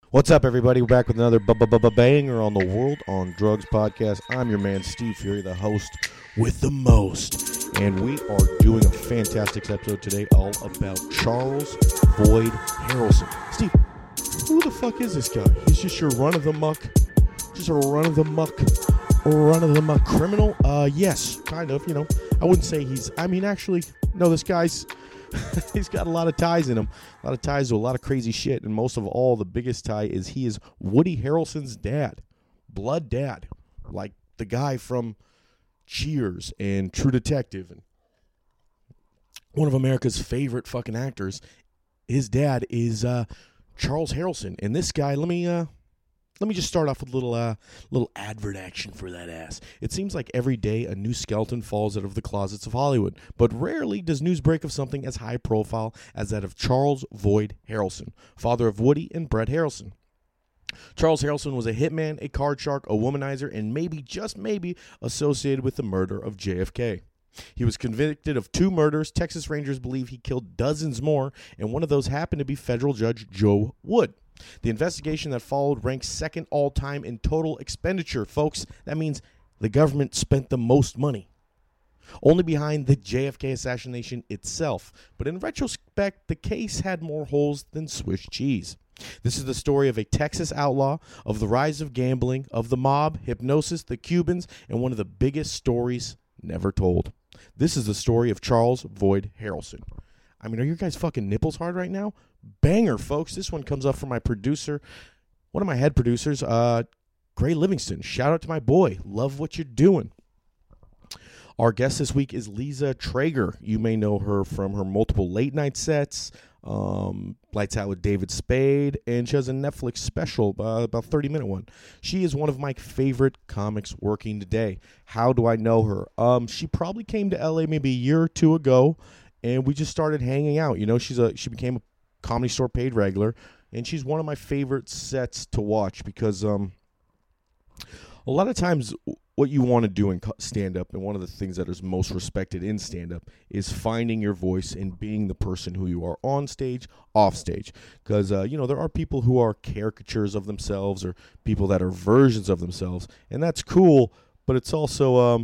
What's up, everybody? We're back with another banger on the World on Drugs podcast. I'm your man, Steve Fury, the host with the most. And we are doing a fantastic episode today all about Charles Boyd Harrelson. Steve, who the fuck is this guy? He's just your run-of-the-muck criminal? Yes, kind of, I wouldn't say this guy's... he's got a lot of ties in him, a lot of ties to a lot of crazy shit, and most of all, the biggest tie is he is Woody Harrelson's dad, blood dad, like the guy from Cheers and True Detective, and one of America's favorite fucking actors. His dad is Charles Harrelson, and this guy, let me just start off with a little advert action for that ass. It seems like every day a new skeleton falls out of the closets of Hollywood, but rarely does news break of something as high profile as that of Charles Boyd Harrelson, father of Woody and Brett Harrelson. Charles Harrelson was a hitman, a card shark, a womanizer, and maybe, just maybe, associated with the murder of JFK. He was convicted of 2 murders. Texas Rangers believe he killed dozens more, and one of those happened to be federal judge Joe Wood. The investigation that followed ranks second all-time in total expenditure, folks. That means the government spent the most money, only behind the JFK assassination itself. But in retrospect, the case had more holes than Swiss cheese. This is the story of a Texas outlaw, of the rise of gambling, of the mob, hypnosis, the Cubans, and one of the biggest stories never told. This is the story of Charles Boyd Harrelson. I mean, are your guys fucking nipples hard right now? Banger, folks. This one comes up from my producer, one of my head producers, Gray Livingston. Shout out to my boy. Love what you're doing. Our guest this week is Lisa Traeger. You may know her from her multiple late night sets, Lights Out with David Spade, and she has a Netflix special, about 30-minute one. She is one of my favorite comics working today. How do I know her? She probably came to LA maybe a year or 2 ago, and we just started hanging out. She became a Comedy Store paid regular, and she's one of my favorite sets to watch because a lot of times what you want to do in stand-up, and one of the things that is most respected in stand-up, is finding your voice and being the person who you are on stage, off stage. Because, there are people who are caricatures of themselves or people that are versions of themselves, and that's cool, but it's also...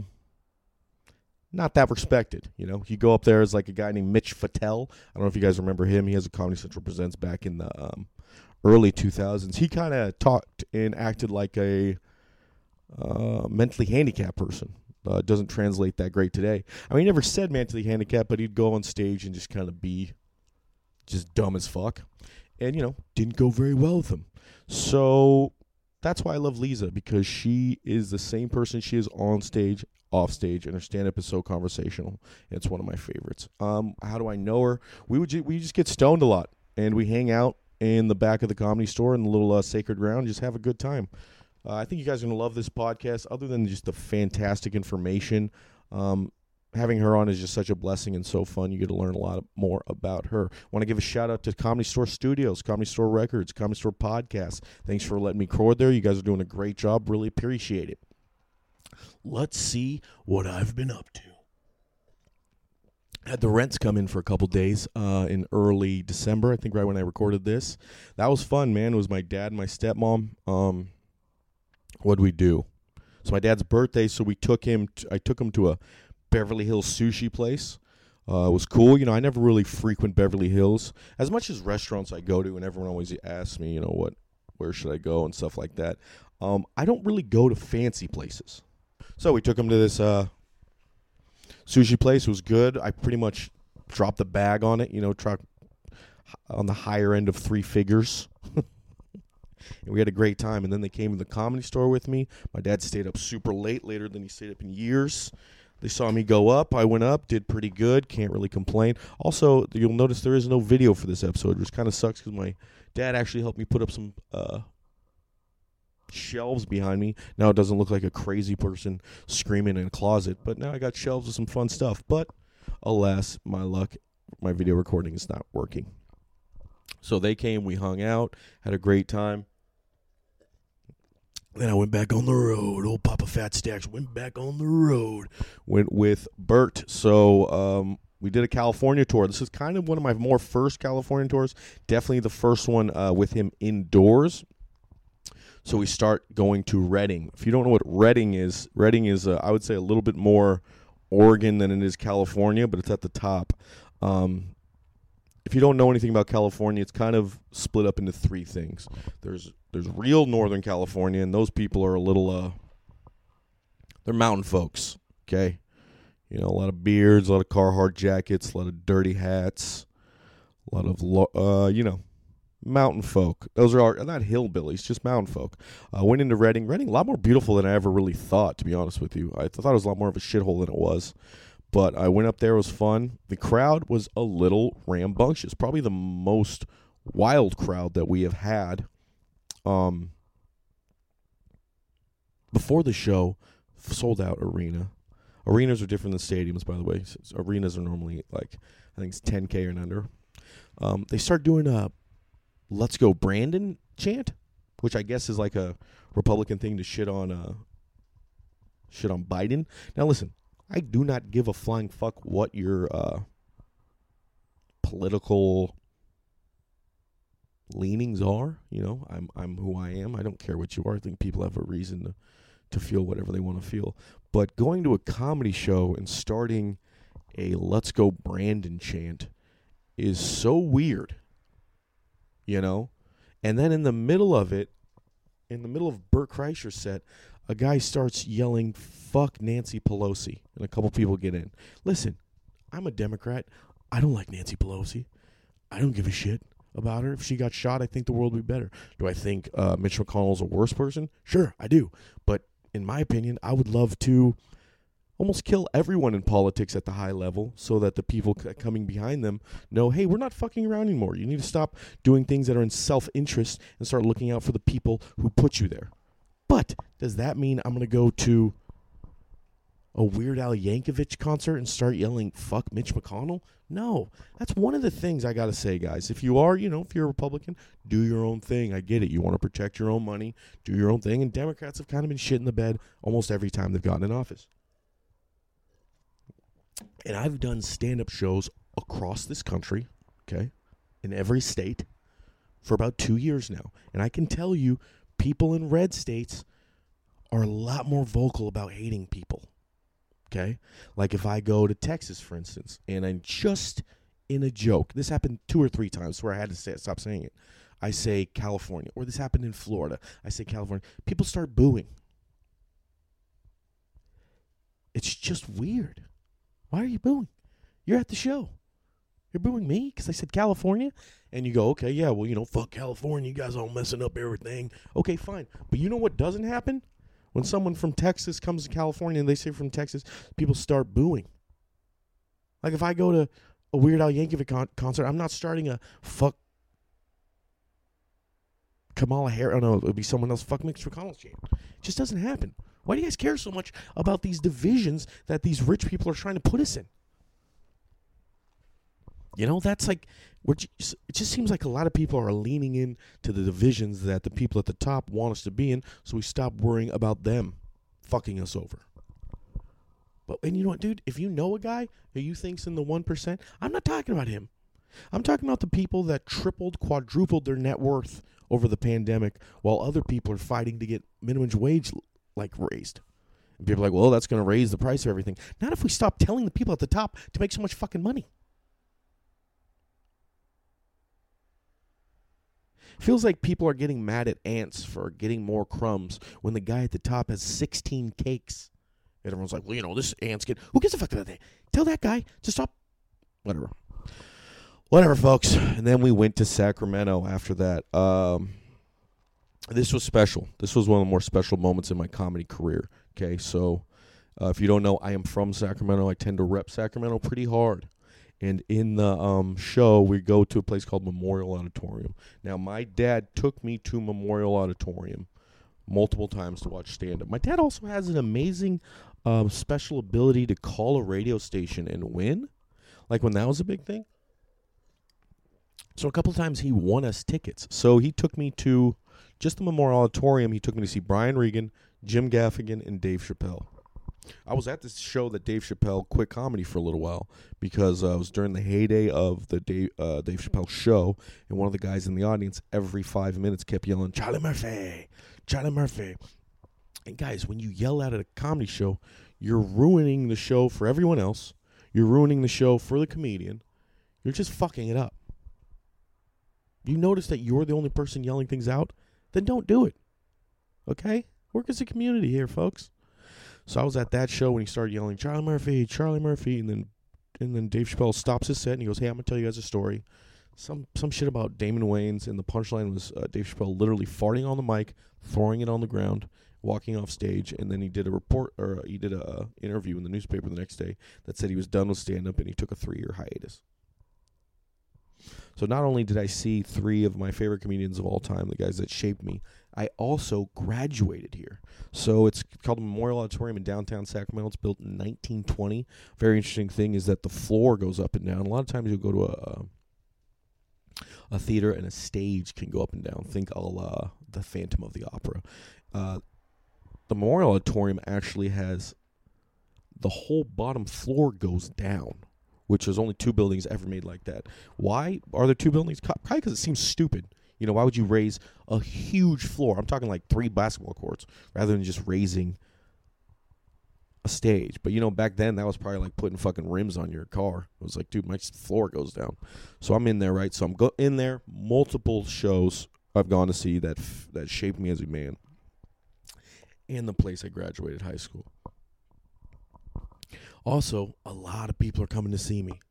not that respected. You go up there as like a guy named Mitch Fattel. I don't know if you guys remember him. He has a Comedy Central Presents back in the early 2000s. He kind of talked and acted like a mentally handicapped person. Doesn't translate that great today. I mean, he never said mentally handicapped, but he'd go on stage and just kind of be just dumb as fuck. And, didn't go very well with him. So that's why I love Lisa, because she is the same person she is on stage, off stage, and her stand-up is so conversational. It's one of my favorites. How do I know her? We just get stoned a lot, and we hang out in the back of the Comedy Store in the little sacred ground, just have a good time. I think you guys are going to love this podcast. Other than just the fantastic information, having her on is just such a blessing and so fun. You get to learn a lot more about her. I want to give a shout-out to Comedy Store Studios, Comedy Store Records, Comedy Store Podcasts. Thanks for letting me record there. You guys are doing a great job. Really appreciate it. Let's see what I've been up to. Had the rents come in for a couple days in early December, I think right when I recorded this. That was fun, man. It was my dad and my stepmom. What'd we do? So my dad's birthday, so I took him to a Beverly Hills sushi place. It was cool. I never really frequent Beverly Hills. As much as restaurants I go to, and everyone always asks me, where should I go and stuff like that. I don't really go to fancy places. So we took him to this sushi place. It was good. I pretty much dropped the bag on it, on the higher end of 3 figures. And we had a great time. And then they came to the Comedy Store with me. My dad stayed up super late, later than he stayed up in years. They saw me go up. I went up, did pretty good. Can't really complain. Also, you'll notice there is no video for this episode, which kind of sucks because my dad actually helped me put up some shelves behind me. Now it doesn't look like a crazy person screaming in a closet, but now I got shelves with some fun stuff. But alas, my luck, my video recording is not working. So they came, we hung out, had a great time. Then I went back on the road. Old Papa Fat Stacks went back on the road. Went with Bert. So we did a California tour. This is kind of one of my more first California tours. Definitely the first one with him indoors. So we start going to Redding. If you don't know what Redding is I would say a little bit more Oregon than it is California, but it's at the top. If you don't know anything about California, it's kind of split up into three things. There's real Northern California, and those people are a little they're mountain folks, okay? You know, a lot of beards, a lot of Carhartt jackets, a lot of dirty hats, a lot of mountain folk. Those are not hillbillies, just mountain folk. Went into Redding. Redding, a lot more beautiful than I ever really thought, to be honest with you. I thought it was a lot more of a shithole than it was. But I went up there. It was fun. The crowd was a little rambunctious. Probably the most wild crowd that we have had. Before the show, sold out arena. Arenas are different than stadiums, by the way. Arenas are normally like, I think it's 10K or under. They start doing a "Let's Go Brandon" chant, which I guess is like a Republican thing to shit on Biden. Now listen, I do not give a flying fuck what your political leanings are. You know, I'm who I am. I don't care what you are. I think people have a reason to feel whatever they want to feel. But going to a comedy show and starting a "Let's Go Brandon" chant is so weird. You know? And then in the middle of it, in the middle of Bert Kreischer's set, a guy starts yelling, "Fuck Nancy Pelosi," and a couple people get in. Listen, I'm a Democrat. I don't like Nancy Pelosi. I don't give a shit about her. If she got shot, I think the world would be better. Do I think Mitch McConnell's a worse person? Sure, I do. But in my opinion, I would love to almost kill everyone in politics at the high level so that the people coming behind them know, hey, we're not fucking around anymore. You need to stop doing things that are in self-interest and start looking out for the people who put you there. But does that mean I'm going to go to a Weird Al Yankovic concert and start yelling, "Fuck Mitch McConnell"? No. That's one of the things I got to say, guys. If you are, if you're a Republican, do your own thing. I get it. You want to protect your own money. Do your own thing. And Democrats have kind of been shit in the bed almost every time they've gotten in office. And I've done stand-up shows across this country, okay, in every state for about 2 years now. And I can tell you, people in red states are a lot more vocal about hating people, okay? Like if I go to Texas, for instance, and I'm just in a joke. This happened 2 or 3 times where I had to stop saying it. I say California. Or this happened in Florida. I say California. People start booing. It's just weird. Why are you booing? You're at the show. You're booing me because I said California? And you go, okay, yeah, well, fuck California. You guys all messing up everything. Okay, fine. But you know what doesn't happen? When someone from Texas comes to California and they say from Texas, people start booing. Like if I go to a Weird Al Yankovic concert, I'm not starting a fuck Kamala Harris. Oh, no, it would be someone else. Fuck Mitch McConnell's chant. It just doesn't happen. Why do you guys care so much about these divisions that these rich people are trying to put us in? That's like, it just seems like a lot of people are leaning in to the divisions that the people at the top want us to be in, so we stop worrying about them fucking us over. And you know what, dude? If you know a guy who you think's in the 1%, I'm not talking about him. I'm talking about the people that tripled, quadrupled their net worth over the pandemic while other people are fighting to get minimum wage raised. And people are like, well, that's going to raise the price of everything. Not if we stop telling the people at the top to make so much fucking money. Feels like people are getting mad at ants for getting more crumbs when the guy at the top has 16 cakes. And everyone's like, well, this ant's get. Who gives a fuck about that? Tell that guy to stop. Whatever, folks. And then we went to Sacramento after that. This was special. This was one of the more special moments in my comedy career. Okay, so if you don't know, I am from Sacramento. I tend to rep Sacramento pretty hard. And in the show, we go to a place called Memorial Auditorium. Now, my dad took me to Memorial Auditorium multiple times to watch stand-up. My dad also has an amazing special ability to call a radio station and win, like when that was a big thing. So a couple of times he won us tickets. So he took me to just the Memorial Auditorium. He took me to see Brian Regan, Jim Gaffigan, and Dave Chappelle. I was at this show that Dave Chappelle quit comedy for a little while because it was during the heyday of the Dave Chappelle show, and one of the guys in the audience every 5 minutes kept yelling, Charlie Murphy, Charlie Murphy. And guys, when you yell out at a comedy show, you're ruining the show for everyone else. You're ruining the show for the comedian. You're just fucking it up. You notice that you're the only person yelling things out? Then don't do it. Okay? Work as a community here, folks. So I was at that show when he started yelling, Charlie Murphy, and then Dave Chappelle stops his set and he goes, hey, I'm going to tell you guys a story. Some shit about Damon Wayans, and the punchline was Dave Chappelle literally farting on the mic, throwing it on the ground, walking off stage, and then he did a interview in the newspaper the next day that said he was done with stand-up and he took a 3-year hiatus. So not only did I see 3 of my favorite comedians of all time, the guys that shaped me, I also graduated here. So it's called the Memorial Auditorium in downtown Sacramento. It's built in 1920. Very interesting thing is that the floor goes up and down. A lot of times you'll go to a theater and a stage can go up and down. Think the Phantom of the Opera. The Memorial Auditorium actually has the whole bottom floor goes down, which there's only 2 buildings ever made like that. Why are there 2 buildings? Probably because it seems stupid. You know, why would you raise a huge floor? I'm talking like 3 basketball courts rather than just raising a stage. But, you know, back then that was probably like putting fucking rims on your car. It was like, dude, my floor goes down. So I'm in there, right? So I'm in there. Multiple shows I've gone to see that shaped me as a man. And the place I graduated high school. Also, a lot of people are coming to see me.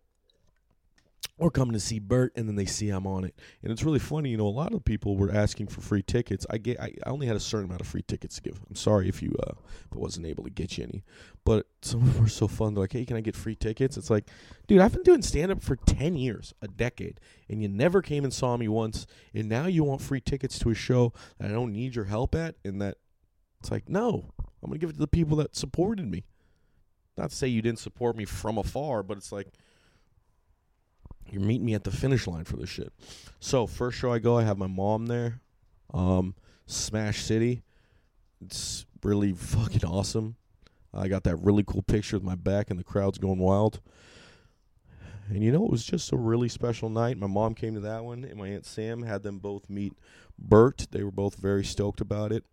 Or coming to see Bert, and then they see I'm on it. And it's really funny, you know, a lot of people were asking for free tickets. I only had a certain amount of free tickets to give. I'm sorry if I wasn't able to get you any. But some of them were so fun. They're like, hey, can I get free tickets? It's like, dude, I've been doing stand-up for 10 years, a decade, and you never came and saw me once, and now you want free tickets to a show that I don't need your help at, and that it's like, no, I'm going to give it to the people that supported me. Not to say you didn't support me from afar, but it's like, you're meeting me at the finish line for this shit. So, first show I go, I have my mom there. Smash City. It's really fucking awesome. I got that really cool picture with my back and the crowd's going wild. And you know, it was just a really special night. My mom came to that one, and my Aunt Sam had them both meet Bert. They were both very stoked about it.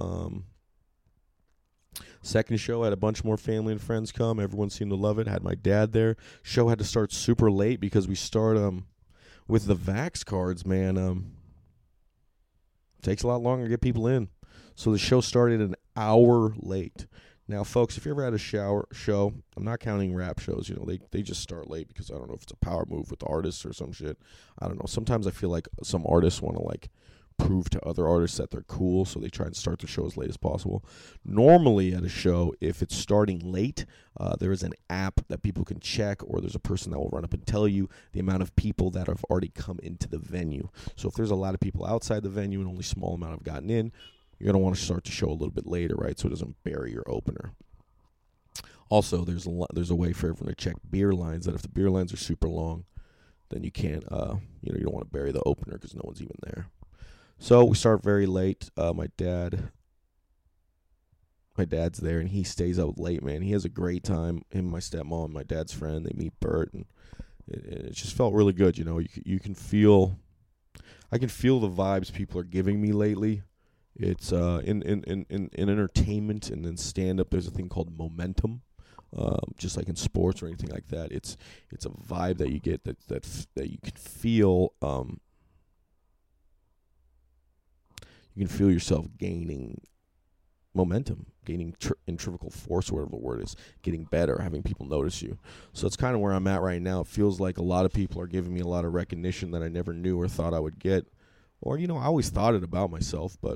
Second show, I had a bunch more family and friends come. Everyone seemed to love it. Had my dad there. Show had to start super late because we start with the Vax cards, man. Takes a lot longer to get people in. So the show started an hour late. Now, folks, if you ever had a show, I'm not counting rap shows. You know, they just start late because I don't know if it's a power move with artists or some shit. I don't know. Sometimes I feel like some artists want to, like, prove to other artists that they're cool, so they try and start the show as late as possible. Normally at a show, if it's starting late, there is an app that people can check, or there's a person that will run up and tell you the amount of people that have already come into the venue. So if there's a lot of people outside the venue and only a small amount have gotten in, you're going to want to start the show a little bit later, right, so it doesn't bury your opener. Also, there's a way for everyone to check beer lines, that if the beer lines are super long, then you can't, you don't want to bury the opener because no one's even there. So we start very late. My dad's there, and he stays out late, man. He has a great time. Him and my stepmom, my dad's friend, they meet Bert, and it just felt really good. You know, you can feel, I can feel the vibes people are giving me lately. It's in entertainment and then stand up. There's a thing called momentum, just like in sports or anything like that. It's a vibe that you get that you can feel. You can feel yourself gaining momentum, gaining centrifugal force, or whatever the word is, getting better, having people notice you. So it's kind of where I'm at right now. It feels like a lot of people are giving me a lot of recognition that I never knew or thought I would get. Or, I always thought it about myself, but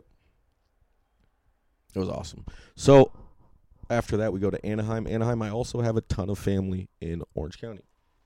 it was awesome. So after that, we go to Anaheim. Anaheim, I also have a ton of family in Orange County.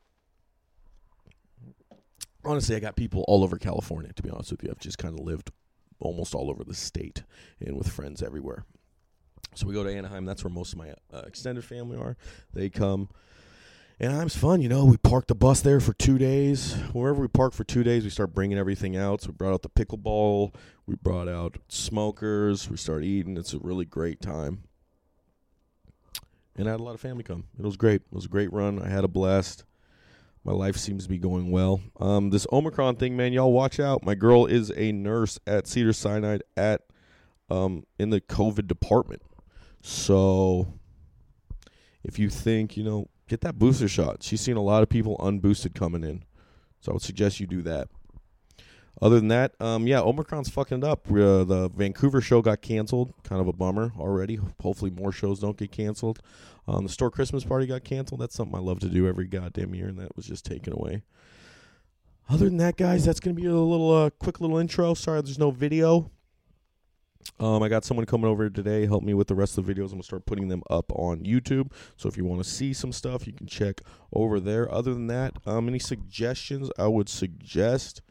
Honestly, I got people all over California, to be honest with you. I've just kind of lived almost all over the state and with friends everywhere. So we go to Anaheim. That's where most of my extended family are. They come. Anaheim's fun, We park the bus there for 2 days. Wherever we park for 2 days, we start bringing everything out. So we brought out the pickleball. We brought out smokers. We start eating. It's a really great time. And I had a lot of family come. It was great. It was a great run. I had a blast. My life seems to be going well. This Omicron thing, man, y'all watch out. My girl is a nurse at Cedars-Sinai at in the COVID department. So if you think, get that booster shot. She's seen a lot of people unboosted coming in. So I would suggest you do that. Other than that, Omicron's fucking it up. The Vancouver show got canceled. Kind of a bummer already. Hopefully more shows don't get canceled. The store Christmas party got canceled. That's something I love to do every goddamn year, and that was just taken away. Other than that, guys, that's going to be a little quick little intro. Sorry there's no video. I got someone coming over today, help me with the rest of the videos. I'm going to start putting them up on YouTube. So if you want to see some stuff, you can check over there. Other than that, any suggestions? I would suggest...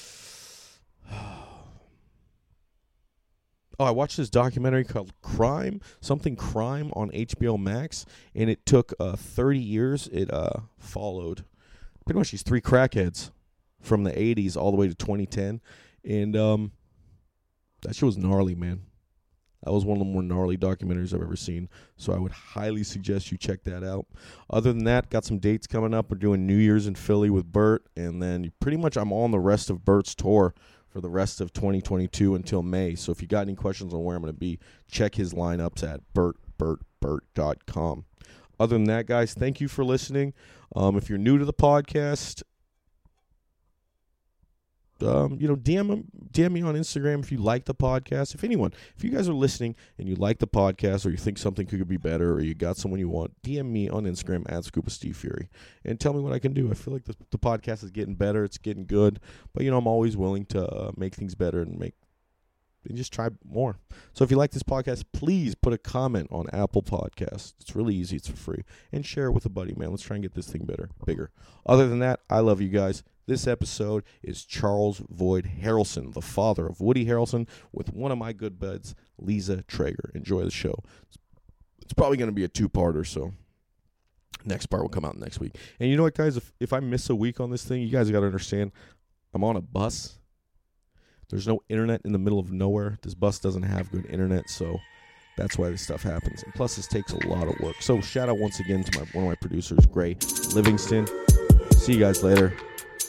I watched this documentary called Crime on HBO Max, and it took 30 years. It followed pretty much these three crackheads from the 80s all the way to 2010, and that shit was gnarly, man. That was one of the more gnarly documentaries I've ever seen, so I would highly suggest you check that out. Other than that, got some dates coming up. We're doing New Year's in Philly with Bert, and then pretty much I'm on the rest of Bert's tour for the rest of 2022 until May. So if you got any questions on where I'm going to be, check his lineups at bertbertbert.com. Other than that, guys, thank you for listening. If you're new to the podcast, DM me on Instagram if you like the podcast. If you guys are listening and you like the podcast, or you think something could be better, or you got someone you want, DM me on Instagram at Scuba Steve Fury and tell me what I can do. I feel like the podcast is getting better. It's getting good, but I'm always willing to make things better and just try more. So if you like this podcast, please put a comment on Apple Podcasts. It's really easy. It's for free. And share it with a buddy, man. Let's try and get this thing bigger. Other than that, I love you guys. This episode is Charles Void Harrelson, the father of Woody Harrelson, with one of my good buds, Lisa Traeger. Enjoy the show. It's probably going to be a two-parter, so next part will come out next week. And you know what, guys? If I miss a week on this thing, you guys got to understand, I'm on a bus. There's no internet in the middle of nowhere. This bus doesn't have good internet, so that's why this stuff happens. And plus, this takes a lot of work. So shout out once again to one of my producers, Gray Livingston. See you guys later.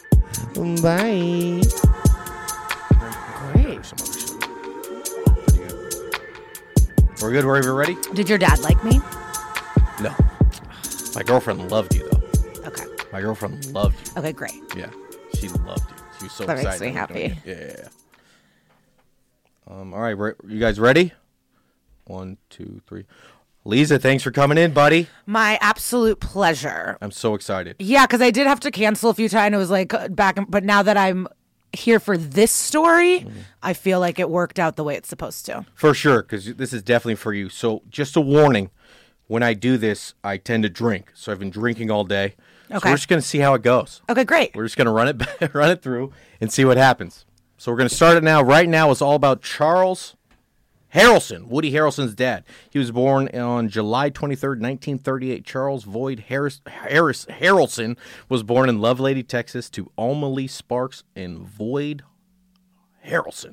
Bye. Great. We're good. We're ready? Did your dad like me? No. My girlfriend loved you, though. Okay. My girlfriend loved you. Okay, great. Yeah. She loved you. She was so That excited. makes me happy. Yeah. All right. You guys ready? 1, 2, 3. Lisa, thanks for coming in, buddy. My absolute pleasure. I'm so excited. Yeah, because I did have to cancel a few times. It was like but now that I'm here for this story, I feel like it worked out the way it's supposed to. For sure, because this is definitely for you. So just a warning, when I do this, I tend to drink. So I've been drinking all day. Okay. So we're just going to see how it goes. Okay, great. We're just going to run it through and see what happens. So we're going to start it now. Right now, it's all about Charles Harrelson, Woody Harrelson's dad. He was born on July 23rd, 1938. Charles Void Harrelson was born in Lovelady, Texas, to Alma Lee Sparks and Void Harrelson.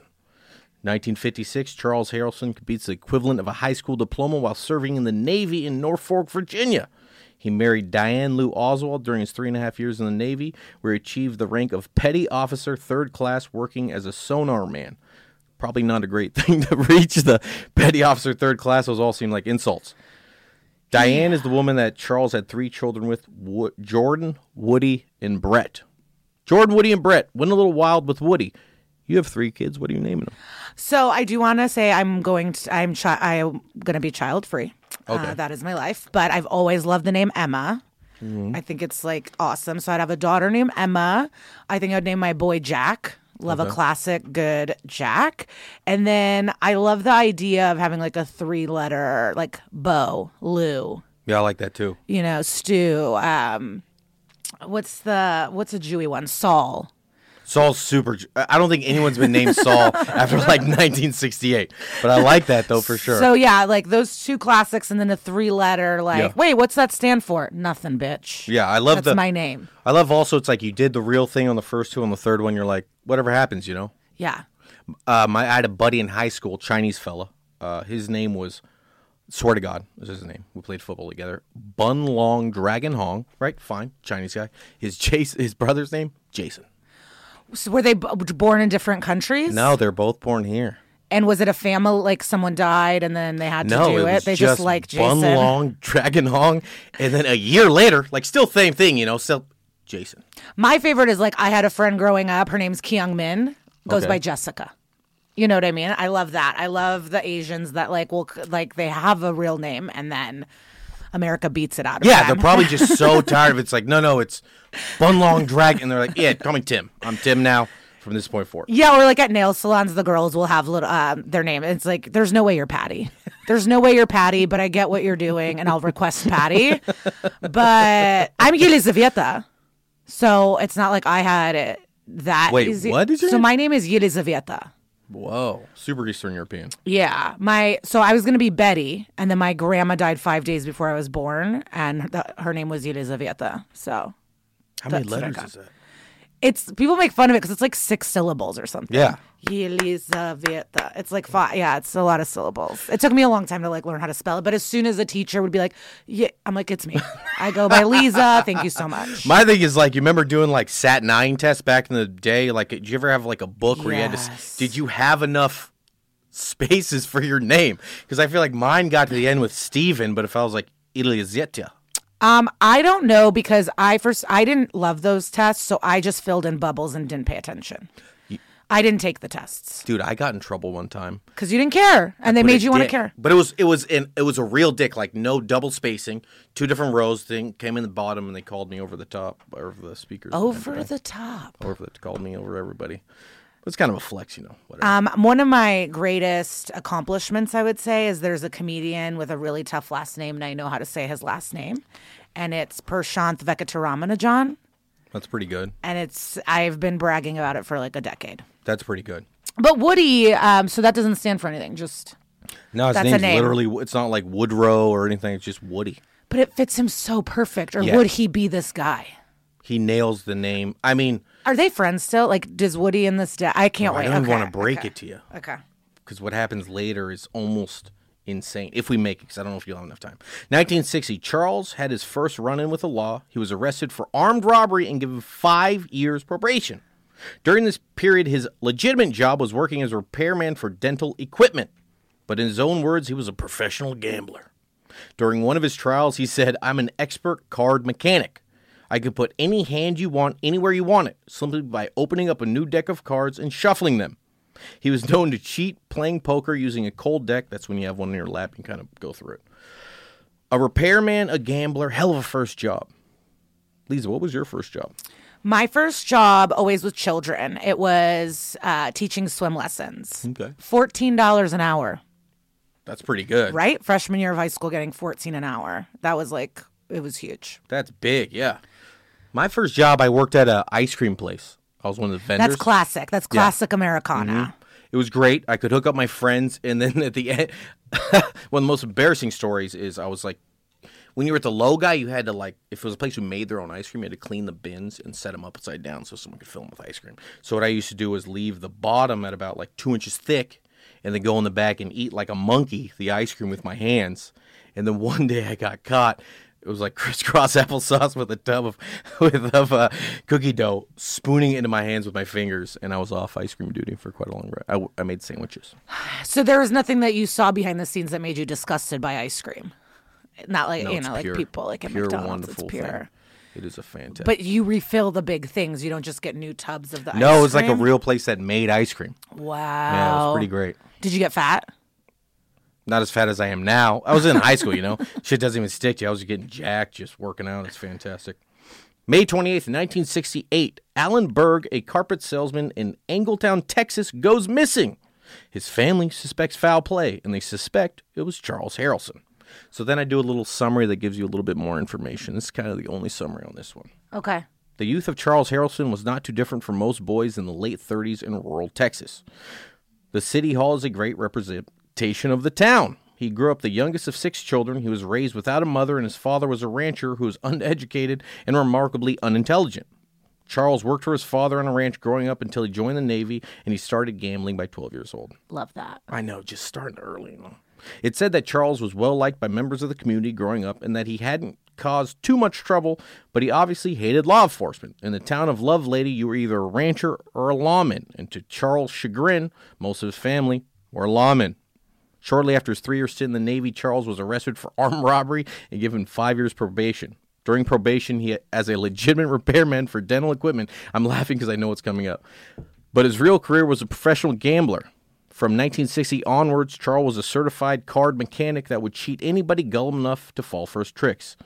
1956, Charles Harrelson completes the equivalent of a high school diploma while serving in the Navy in Norfolk, Virginia. He married Diane Lou Oswald during his 3.5 years in the Navy, where he achieved the rank of Petty Officer, 3rd class, working as a sonar man. Probably not a great thing to reach the Petty Officer, 3rd class. Those all seem like insults. Diane is the woman that Charles had 3 children with, Jordan, Woody, and Brett. Jordan, Woody, and Brett. Went a little wild with Woody. You have 3 kids. What are you naming them? So I do want to say I'm going to be child free. Okay. That is my life. But I've always loved the name Emma. I think it's like awesome. So I'd have a daughter named Emma. I think I'd name my boy Jack. Love a classic, good Jack. And then I love the idea of having like a 3-letter, like Bo, Lou. Yeah, I like that too. Stu. What's a Jewy one? Saul. Saul's super. I don't think anyone's been named Saul after like 1968. But I like that though for sure. So yeah, like those 2 classics and then a 3-letter wait, what's that stand for? Nothing, bitch. Yeah, I love That's my name. I love also it's like you did the real thing on the first 2, on the 3rd one you're like, whatever happens, Yeah. I had a buddy in high school, Chinese fella. His name was Swear to God, this is his name. We played football together. Bun Long Dragon Hong, right? Fine, Chinese guy. His brother's name, Jason. So were they born in different countries? No, they're both born here. And was it a family, like someone died and then they had to No, do it it? was They just like Bun Jason. Long Dragon Hong, and then a year later, like still same thing, still Jason. My favorite is like I had a friend growing up. Her name's Kyung Min. Goes Okay. by Jessica. You know what I mean? I love that. I love the Asians that like they have a real name and then America beats it out of Yeah, them. they're probably just so tired of it. It's like, no, it's Bun Long Dragon. And they're like, yeah, call me Tim. I'm Tim now from this point forward. Yeah, or like at nail salons, the girls will have little their name. It's like, there's no way you're Patty. There's no way you're Patty, but I get what you're doing, and I'll request Patty. But I'm Yelizaveta, so it's not like I had it that Wait, easy. what is your So name? my name is Yelizaveta. Whoa, super Eastern European. Yeah, so I was gonna be Betty, and then my grandma died 5 days before I was born, and her name was Yelizaveta. So How many That's what I letters got. is that? it's people make fun of it because it's like 6 syllables or something. Yeah. Yelizaveta. It's like 5. Yeah, it's a lot of syllables. It took me a long time to like learn how to spell it, but as soon as a teacher would be like, "Yeah," I'm like, "It's me." I go by Lisa. Thank you so much. My thing is like, you remember doing like Sat 9 tests back in the day? Like, did you ever have like a book where you had to? Yes. Did you have enough spaces for your name? Because I feel like mine got to the end with Steven, but if I was like Iliazeta. I don't know because I didn't love those tests, so I just filled in bubbles and didn't pay attention. I didn't take the tests Dude, I got in trouble one time. because you didn't care, and they Put made a you want to dick. care. But it was a real dick, like no double spacing, 2 different rows. Thing came in the bottom, and they called me over the top, over the speakers. Over the top. Called me over everybody. It's kind of a flex, whatever. One of my greatest accomplishments, I would say, is there's a comedian with a really tough last name, and I know how to say his last name, and it's Prashanth Venkataraman. That's pretty good. And I've been bragging about it for like a decade. That's pretty good. But Woody, so that doesn't stand for anything. Just, No, his That's a name's name. literally, it's not like Woodrow or anything. It's just Woody. but it fits him so perfect. Or Yeah. would he be this guy? He nails the name. I mean, Are they friends still? Like, does Woody and this I can't I wait. don't even Okay, want to break okay, it to you Okay. because what happens later is almost insane. If we make it, because I don't know if you'll have enough time. 1960, Charles had his first run-in with the law. He was arrested for armed robbery and given 5 years probation. During this period, his legitimate job was working as a repairman for dental equipment. But in his own words, he was a professional gambler. During one of his trials, he said, "I'm an expert card mechanic. I could put any hand you want anywhere you want it, simply by opening up a new deck of cards and shuffling them." He was known to cheat playing poker using a cold deck. That's when you have one in your lap and kind of go through it. A repairman, a gambler, hell of a first job. Lisa, what was your first job? My first job always with children. It was teaching swim lessons. Okay. $14 an hour, That's pretty good. right? Freshman year of high school, getting 14 an hour. That was like, it was huge. That's big, yeah. My first job, I worked at an ice cream place. I was one of the vendors. That's classic. That's classic Americana. It was great. I could hook up my friends, and then at the end, one of the most embarrassing stories is I was like, when you were at the low guy, you had to like, if it was a place who made their own ice cream, you had to clean the bins and set them upside down so someone could fill them with ice cream. So what I used to do was leave the bottom at about like 2 inches thick, and then go in the back and eat like a monkey the ice cream with my hands. And then one day I got caught. It was like crisscross applesauce with a tub of cookie dough, spooning it into my hands with my fingers, and I was off ice cream duty for quite a long ride. I made sandwiches. So there was nothing that you saw behind the scenes that made you disgusted by ice cream. Not like, No, you it's know, like pure. people like at Pure, McDonald's. wonderful It's pure. thing. It is a fantastic. But you refill the big things. You don't just get new tubs of the ice cream. No, it was like a real place that made ice cream. Wow. Yeah, it was pretty great. Did you get fat? Not as fat as I am now. I was in high school, Shit doesn't even stick to you. I was getting jacked, just working out. It's fantastic. May 28th, 1968, Alan Berg, a carpet salesman in Angletown, Texas, goes missing. His family suspects foul play, and they suspect it was Charles Harrelson. So then I do a little summary that gives you a little bit more information. This is kind of the only summary on this one. Okay. The youth of Charles Harrelson was not too different from most boys in the late 30s in rural Texas. The city hall is a great representation of the town. He grew up the youngest of 6 children. He was raised without a mother, and his father was a rancher who was uneducated and remarkably unintelligent. Charles worked for his father on a ranch growing up until he joined the Navy, and he started gambling by 12 years old. Love that. I know, just starting early. You know. It said that Charles was well liked by members of the community growing up and that he hadn't caused too much trouble, but he obviously hated law enforcement. In the town of Lovelady, you were either a rancher or a lawman, and to Charles' chagrin, most of his family were lawmen. Shortly after his 3-year stint in the Navy, Charles was arrested for armed robbery and given 5 years probation. During probation, he, as a legitimate repairman for dental equipment, I'm laughing because I know what's coming up, but his real career was a professional gambler. From 1960 onwards, Charles was a certified card mechanic that would cheat anybody gullible enough to fall for his tricks.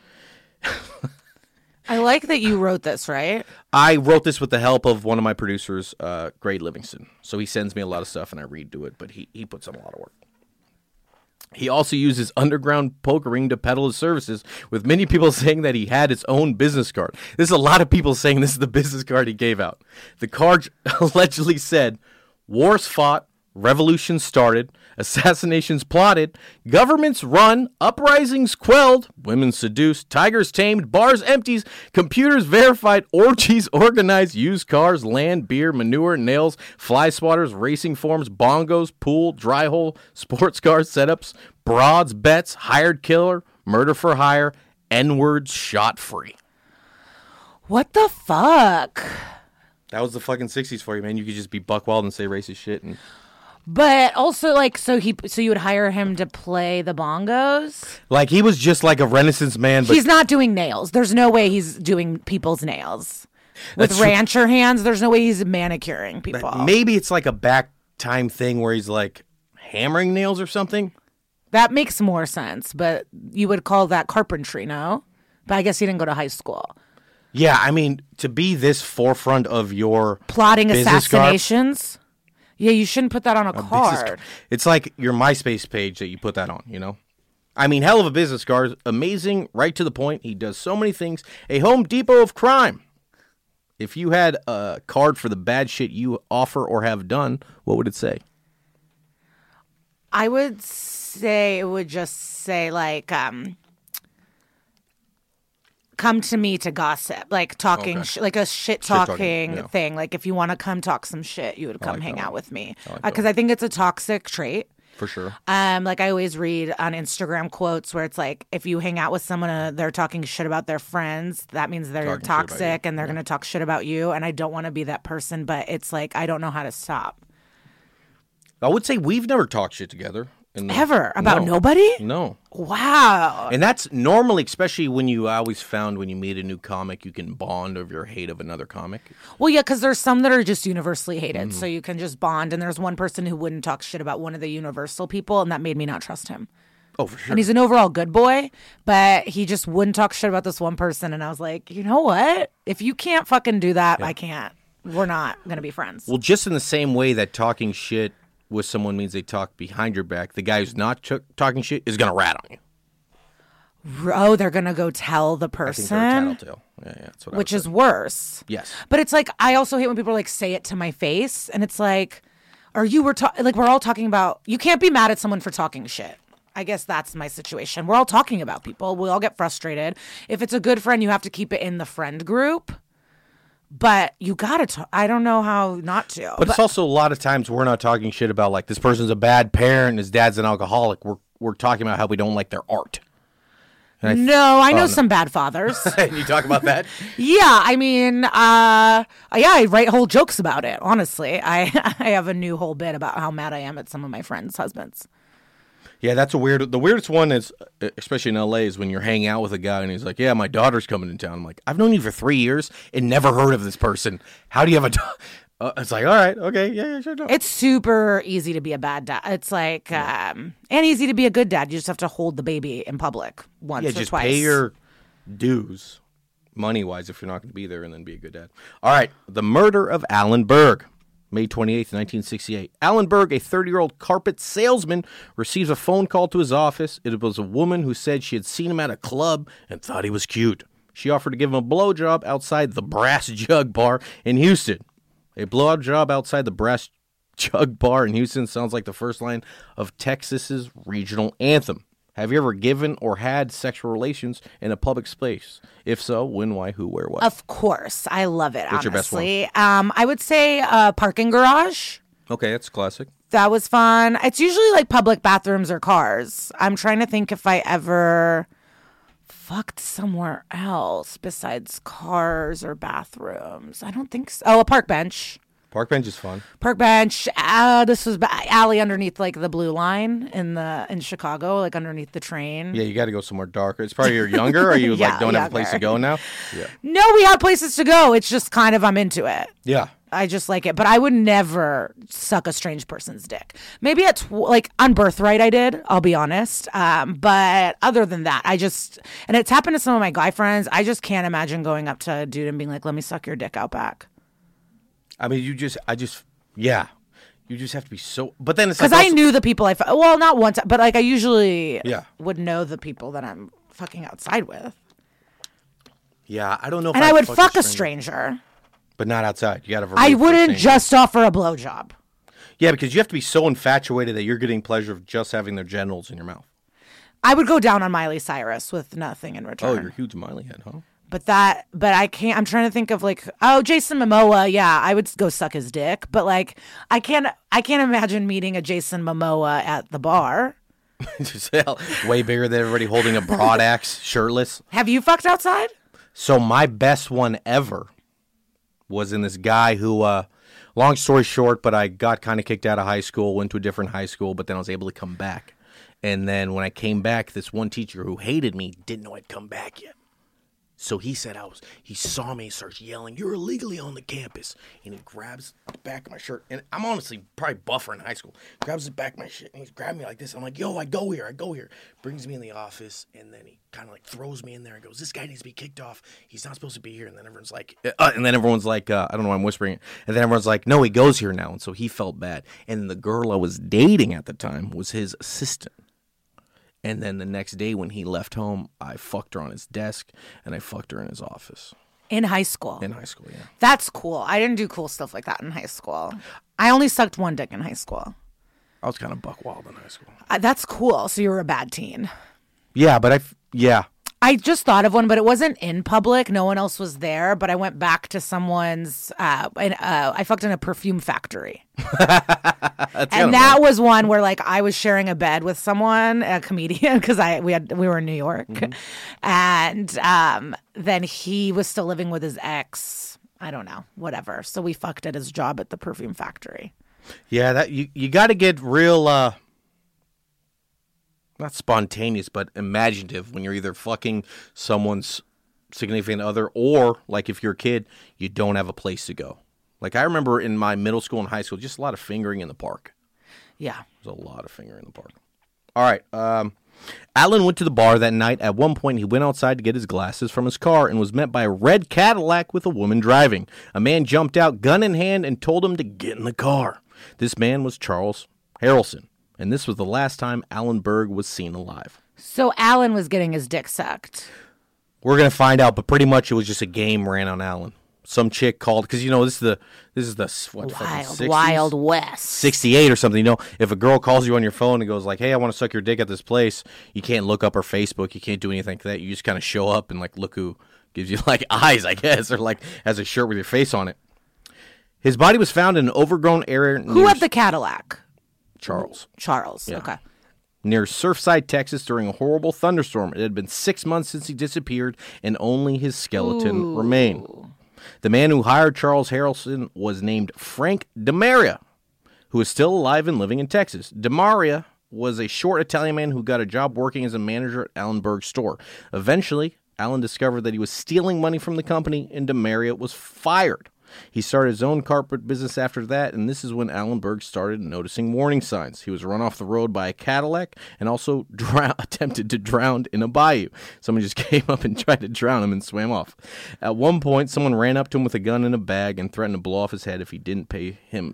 I like that you wrote this, right? I wrote this with the help of one of my producers, Gray Livingston. So he sends me a lot of stuff and I read to it, but he puts in a lot of work. He also uses underground pokering to peddle his services, with many people saying that he had his own business card. There's a lot of people saying this is the business card he gave out. The card allegedly said, "Wars fought, revolutions started, assassinations plotted, governments run, uprisings quelled, women seduced, tigers tamed, bars empties, computers verified, orgies organized, used cars, land, beer, manure, nails, fly swatters, racing forms, bongos, pool, dry hole, sports car setups, broads, bets, hired killer, murder for hire, N-words shot free." What the fuck? That was the fucking 60s for you, man. You could just be buck wild and say racist shit and... But also, like, so you would hire him to play the bongos? Like, he was just like a Renaissance man, but... He's not doing nails. There's no way he's doing people's nails. With That's rancher hands, there's no way he's manicuring people. Maybe it's like a back time thing where he's like hammering nails or something. That makes more sense, but you would call that carpentry, no? But I guess he didn't go to high school. Yeah, I mean, to be this forefront of your... Plotting business assassinations? Yeah, you shouldn't put that on a card. It's like your MySpace page that you put that on, you know? I mean, hell of a business card. Amazing, right to the point. He does so many things. A Home Depot of crime. If you had a card for the bad shit you offer or have done, what would it say? I would say it would just say, like, come to me to gossip, like talking, like a shit talking yeah. thing. Like if you want to come talk some shit, you would come hang out with me. Because I think it's a toxic trait. For sure. Like I always read on Instagram quotes where it's like, if you hang out with someone, they're talking shit about their friends, that means they're toxic and they're going to talk shit about you. And I don't want to be that person, but it's like, I don't know how to stop. I would say we've never talked shit together. Ever? About nobody? No. Wow. And that's normally, especially when I always found when you meet a new comic, you can bond over your hate of another comic. Well, yeah, because there's some that are just universally hated, so you can just bond. And there's one person who wouldn't talk shit about one of the Universal people, and that made me not trust him. Oh, for sure. And he's an overall good boy, but he just wouldn't talk shit about this one person. And I was like, you know what? If you can't fucking do that, I can't. We're not going to be friends. Well, just in the same way that talking shit with someone means they talk behind your back, the guy who's not talking shit is going to rat on you. Oh, they're going to go tell the person? I think they're a tattletale. Yeah, that's what Which is worse. Yes. But it's like, I also hate when people like say it to my face, and it's like, we're all talking about, you can't be mad at someone for talking shit. I guess that's my situation. We're all talking about people. We all get frustrated. If it's a good friend, you have to keep it in the friend group. But you gotta talk. I don't know how not to. But it's also a lot of times we're not talking shit about like this person's a bad parent, his dad's an alcoholic. We're talking about how we don't like their art. I know some bad fathers. And you talk about that? Yeah, I mean, I write whole jokes about it. Honestly, I have a new whole bit about how mad I am at some of my friends' husbands. Yeah, that's the weirdest one is, especially in LA, is when you're hanging out with a guy and he's like, yeah, my daughter's coming in town. I'm like, I've known you for 3 years and never heard of this person. How do you have a daughter? It's like, all right, okay, yeah, sure. It's super easy to be a bad dad. It's like, and easy to be a good dad. You just have to hold the baby in public once or twice. Yeah, just pay your dues, money-wise, if you're not going to be there, and then be a good dad. All right, the murder of Alan Berg. May 28th, 1968. Alan Berg, a 30-year-old carpet salesman, receives a phone call to his office. It was a woman who said she had seen him at a club and thought he was cute. She offered to give him a blowjob outside the Brass Jug Bar in Houston. A blowjob outside the Brass Jug Bar in Houston sounds like the first line of Texas's regional anthem. Have you ever given or had sexual relations in a public space? If so, when, why, who, where, what? Of course. I love it, What's your best honestly. I would say parking garage. Okay, that's classic. That was fun. It's usually like public bathrooms or cars. I'm trying to think if I ever fucked somewhere else besides cars or bathrooms. I don't think so. Oh, a park bench. Park bench is fun. Park bench. This was alley underneath like the blue line in Chicago, like underneath the train. Yeah, you got to go somewhere darker. It's probably you're younger, or you Yeah, don't have a younger. place to go now. Yeah. No, we have places to go. It's just kind of I'm into it. Yeah. I just like it, but I would never suck a strange person's dick. Maybe at like on Birthright I did, I'll be honest. But other than that, and it's happened to some of my guy friends. I just can't imagine going up to a dude and being like, "Let me suck your dick out back." I mean, you just have to be so. But then it's Because like I knew the people well, not once, but like I usually Yeah. would know the people that I'm fucking outside with, Yeah, I don't know. If and I'd I would fuck a stranger. stranger. But not outside. You got to. I wouldn't just offer a blowjob. Yeah, because you have to be so infatuated that you're getting pleasure of just having their genitals in your mouth. I would go down on Miley Cyrus with nothing in return. Oh, you're a huge Miley head, huh? But I can't. I'm trying to think of like, Jason Momoa. Yeah, I would go suck his dick. But like, I can't imagine meeting a Jason Momoa at the bar. Just way bigger than everybody holding a broad axe, shirtless. Have you fucked outside? So my best one ever was in this guy who, long story short, but I got kind of kicked out of high school, went to a different high school, but then I was able to come back. And then when I came back, this one teacher who hated me didn't know I'd come back yet. So he said he saw me, starts yelling, "You're illegally on the campus." And he grabs the back of my shirt. And I'm honestly probably buffer in high school. Grabs the back of my shit and he's grabbing me like this. I'm like, "Yo, I go here. Brings me in the office. And then he kind of like throws me in there and goes, "This guy needs to be kicked off. He's not supposed to be here." And then everyone's like, I don't know why I'm whispering it. And then everyone's like, "No, he goes here now." And so he felt bad. And the girl I was dating at the time was his assistant. And then the next day when he left home, I fucked her on his desk and I fucked her in his office. In high school. In high school, yeah. That's cool. I didn't do cool stuff like that in high school. I only sucked one dick in high school. I was kind of buck wild in high school. That's cool. So you were a bad teen. Yeah, but I just thought of one, but it wasn't in public. No one else was there. But I went back to someone's. I fucked in a perfume factory, and that was one where like I was sharing a bed with someone, a comedian, because we were in New York, and then he was still living with his ex. I don't know, whatever. So we fucked at his job at the perfume factory. Yeah, that you got to get real. Not spontaneous, but imaginative when you're either fucking someone's significant other or, like, if you're a kid, you don't have a place to go. Like, I remember in my middle school and high school, just a lot of fingering in the park. Yeah. There's a lot of fingering in the park. All right. Alan went to the bar that night. At one point, he went outside to get his glasses from his car and was met by a red Cadillac with a woman driving. A man jumped out, gun in hand, and told him to get in the car. This man was Charles Harrelson. And this was the last time Alan Berg was seen alive. So Alan was getting his dick sucked. We're gonna find out, but pretty much it was just a game ran on Alan. Some chick called because this is the what, Wild, 60s? Wild West. 68 or something. If a girl calls you on your phone and goes like, "Hey, I want to suck your dick at this place," you can't look up her Facebook. You can't do anything like that. You just kind of show up and like look who gives you like eyes, I guess, or like has a shirt with your face on it. His body was found in an overgrown area. Who had the Cadillac? Charles. Charles. Yeah. Okay. Near Surfside, Texas, during a horrible thunderstorm. It had been 6 months since he disappeared, and only his skeleton remained. The man who hired Charles Harrelson was named Frank DeMaria, who is still alive and living in Texas. DeMaria was a short Italian man who got a job working as a manager at Alan Berg's store. Eventually, Alan discovered that he was stealing money from the company, and DeMaria was fired. He started his own carpet business after that, and this is when Alan Berg started noticing warning signs. He was run off the road by a Cadillac and also attempted to drown in a bayou. Someone just came up and tried to drown him and swam off. At one point, someone ran up to him with a gun in a bag and threatened to blow off his head if he didn't pay him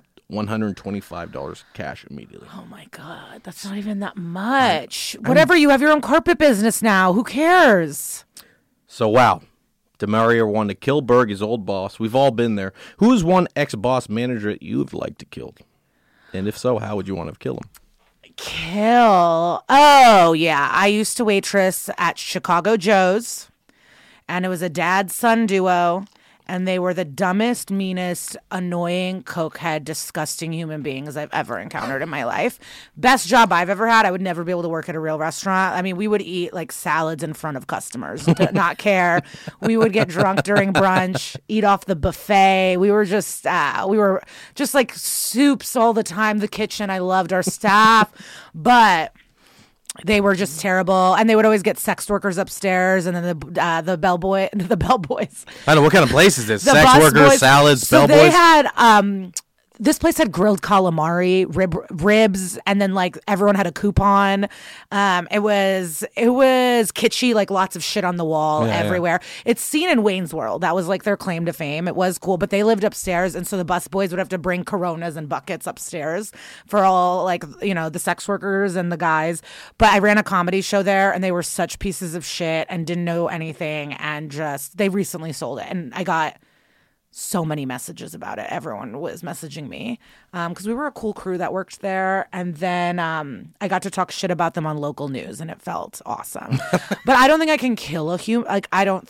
$125 cash immediately. Oh my God, that's not even that much. Whatever, you have your own carpet business now. Who cares? So, wow. DeMaria wanted to kill Berg, his old boss. We've all been there. Who's one ex-boss manager that you'd like to kill? And if so, how would you want to kill him? kill. Oh, yeah. I used to waitress at Chicago Joe's, and it was a dad-son duo, and they were the dumbest, meanest, annoying, cokehead, disgusting human beings I've ever encountered in my life. Best job I've ever had. I would never be able to work at a real restaurant. I mean, we would eat like salads in front of customers, not care. We would get drunk during brunch, eat off the buffet. We were just like soups all the time. The kitchen. I loved our staff, but they were just terrible, and they would always get sex workers upstairs, and then the bellboys. I don't know what kind of place is this. The Sex bus workers, boys. salads, So bellboys. they had this place had grilled calamari, ribs, and then like everyone had a coupon. It was kitschy, like lots of shit on the wall everywhere. It's seen in Wayne's World. That was like their claim to fame. It was cool, but they lived upstairs, and so the bus boys would have to bring Coronas and buckets upstairs for all like the sex workers and the guys. But I ran a comedy show there, and they were such pieces of shit and didn't know anything, and they recently sold it, and I got so many messages about it. Everyone was messaging me because we were a cool crew that worked there. And then I got to talk shit about them on local news, and it felt awesome. But I don't think I can kill a human. Like, I don't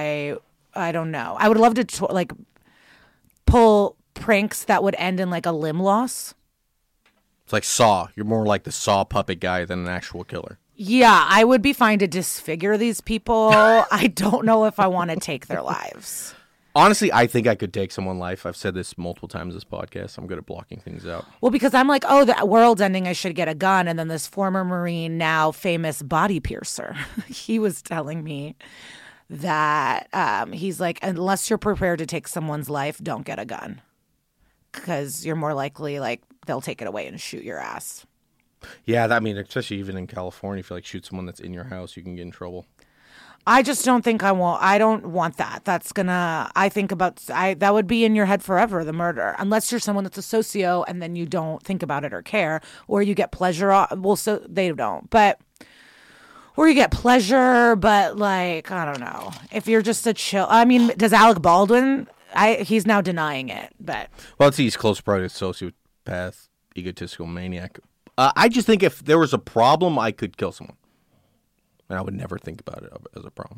know. I would love to like pull pranks that would end in like a limb loss. It's like Saw. You're more like the Saw puppet guy than an actual killer. Yeah, I would be fine to disfigure these people. I don't know if I want to take their lives. Honestly, I think I could take someone's life. I've said this multiple times this podcast. I'm good at blocking things out. Well, because I'm like, oh, the world's ending, I should get a gun. And then this former Marine, now famous body piercer, he was telling me that he's like, unless you're prepared to take someone's life, don't get a gun. Because you're more likely, like, they'll take it away and shoot your ass. Yeah, I mean, especially even in California, if you like shoot someone that's in your house, you can get in trouble. I just don't think I don't want that. That would be in your head forever, the murder. Unless you're someone that's a socio and then you don't think about it or care, or you get pleasure. Well, so they don't, or you get pleasure, but like, I don't know. If you're just a chill, I mean, does Alec Baldwin, he's now denying it, but. Well, he's close brother, sociopath, egotistical maniac. I just think if there was a problem, I could kill someone. And I would never think about it as a problem.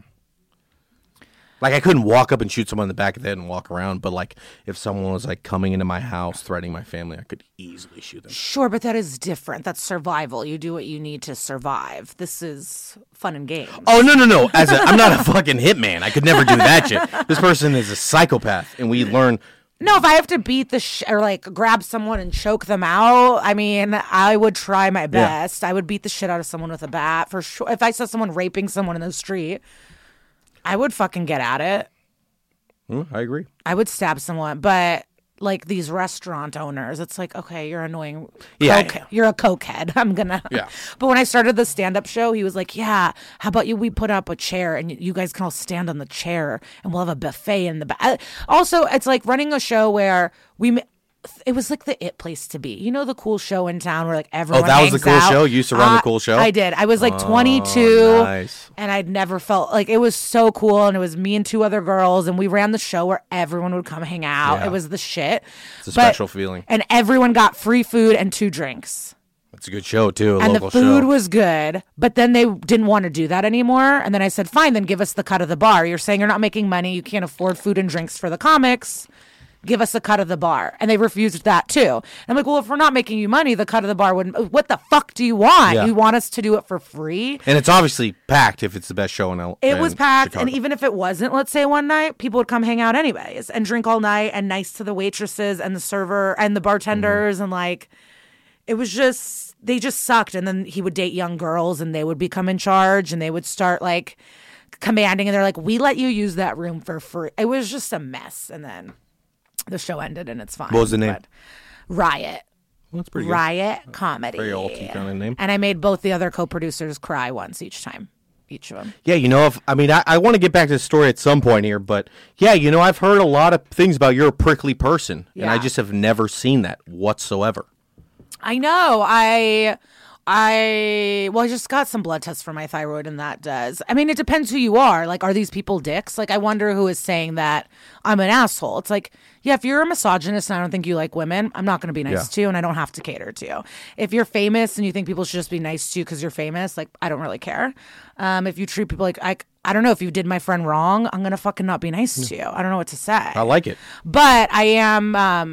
Like, I couldn't walk up and shoot someone in the back of the head and walk around, but, like, if someone was, like, coming into my house, threatening my family, I could easily shoot them. Sure, but that is different. That's survival. You do what you need to survive. This is fun and games. Oh, no. I'm not a fucking hitman. I could never do that shit. This person is a psychopath, and we learn... No, if I have to beat or like grab someone and choke them out, I mean, I would try my best. I would beat the shit out of someone with a bat for sure. If I saw someone raping someone in the street, I would fucking get at it. I agree. I would stab someone, but like these restaurant owners, it's like, okay, you're annoying. Yeah. You're a cokehead. I'm gonna. Yeah. But when I started the stand-up show, he was like, yeah, how about we put up a chair and you guys can all stand on the chair and we'll have a buffet in the back. Also, it's like running a show where it was like the it place to be. You know, the cool show in town where like everyone that was hangs the cool out? show? You used to run the cool show? I did. I was like 22. Nice. And I'd never felt like it was so cool. And it was me and two other girls. And we ran the show where everyone would come hang out. Yeah. It was the shit. It's a special feeling. And everyone got free food and 2 drinks. It's a good show, too. And the food was good. But then they didn't want to do that anymore. And then I said, fine, then give us the cut of the bar. You're saying you're not making money. You can't afford food and drinks for the comics. Give us a cut of the bar. And they refused that too. And I'm like, well, if we're not making you money, the cut of the bar wouldn't. What the fuck do you want? Yeah. You want us to do it for free? And it's obviously packed if it's the best show in LA. It was packed. Chicago. And even if it wasn't, let's say one night, people would come hang out anyways and drink all night and nice to the waitresses and the server and the bartenders. And like, it was just, they just sucked. And then he would date young girls and they would become in charge and they would start like commanding. And they're like, we let you use that room for free. It was just a mess. And then the show ended and it's fine. What was the name? But Riot. Well, that's pretty good. Riot Comedy. Very alty kind of name. And I made both the other co-producers cry once each time. Each of them. Yeah, I want to get back to the story at some point here, but yeah, I've heard a lot of things about you're a prickly person, and I just have never seen that whatsoever. I know. I I just got some blood tests for my thyroid, and that does. I mean, it depends who you are. Like, are these people dicks? Like, I wonder who is saying that I'm an asshole. It's like, yeah, if you're a misogynist and I don't think you like women, I'm not going to be nice to you, and I don't have to cater to you. If you're famous and you think people should just be nice to you because you're famous, like, I don't really care. If you treat people like I don't know, if you did my friend wrong, I'm going to fucking not be nice to you. I don't know what to say. I like it. But I am,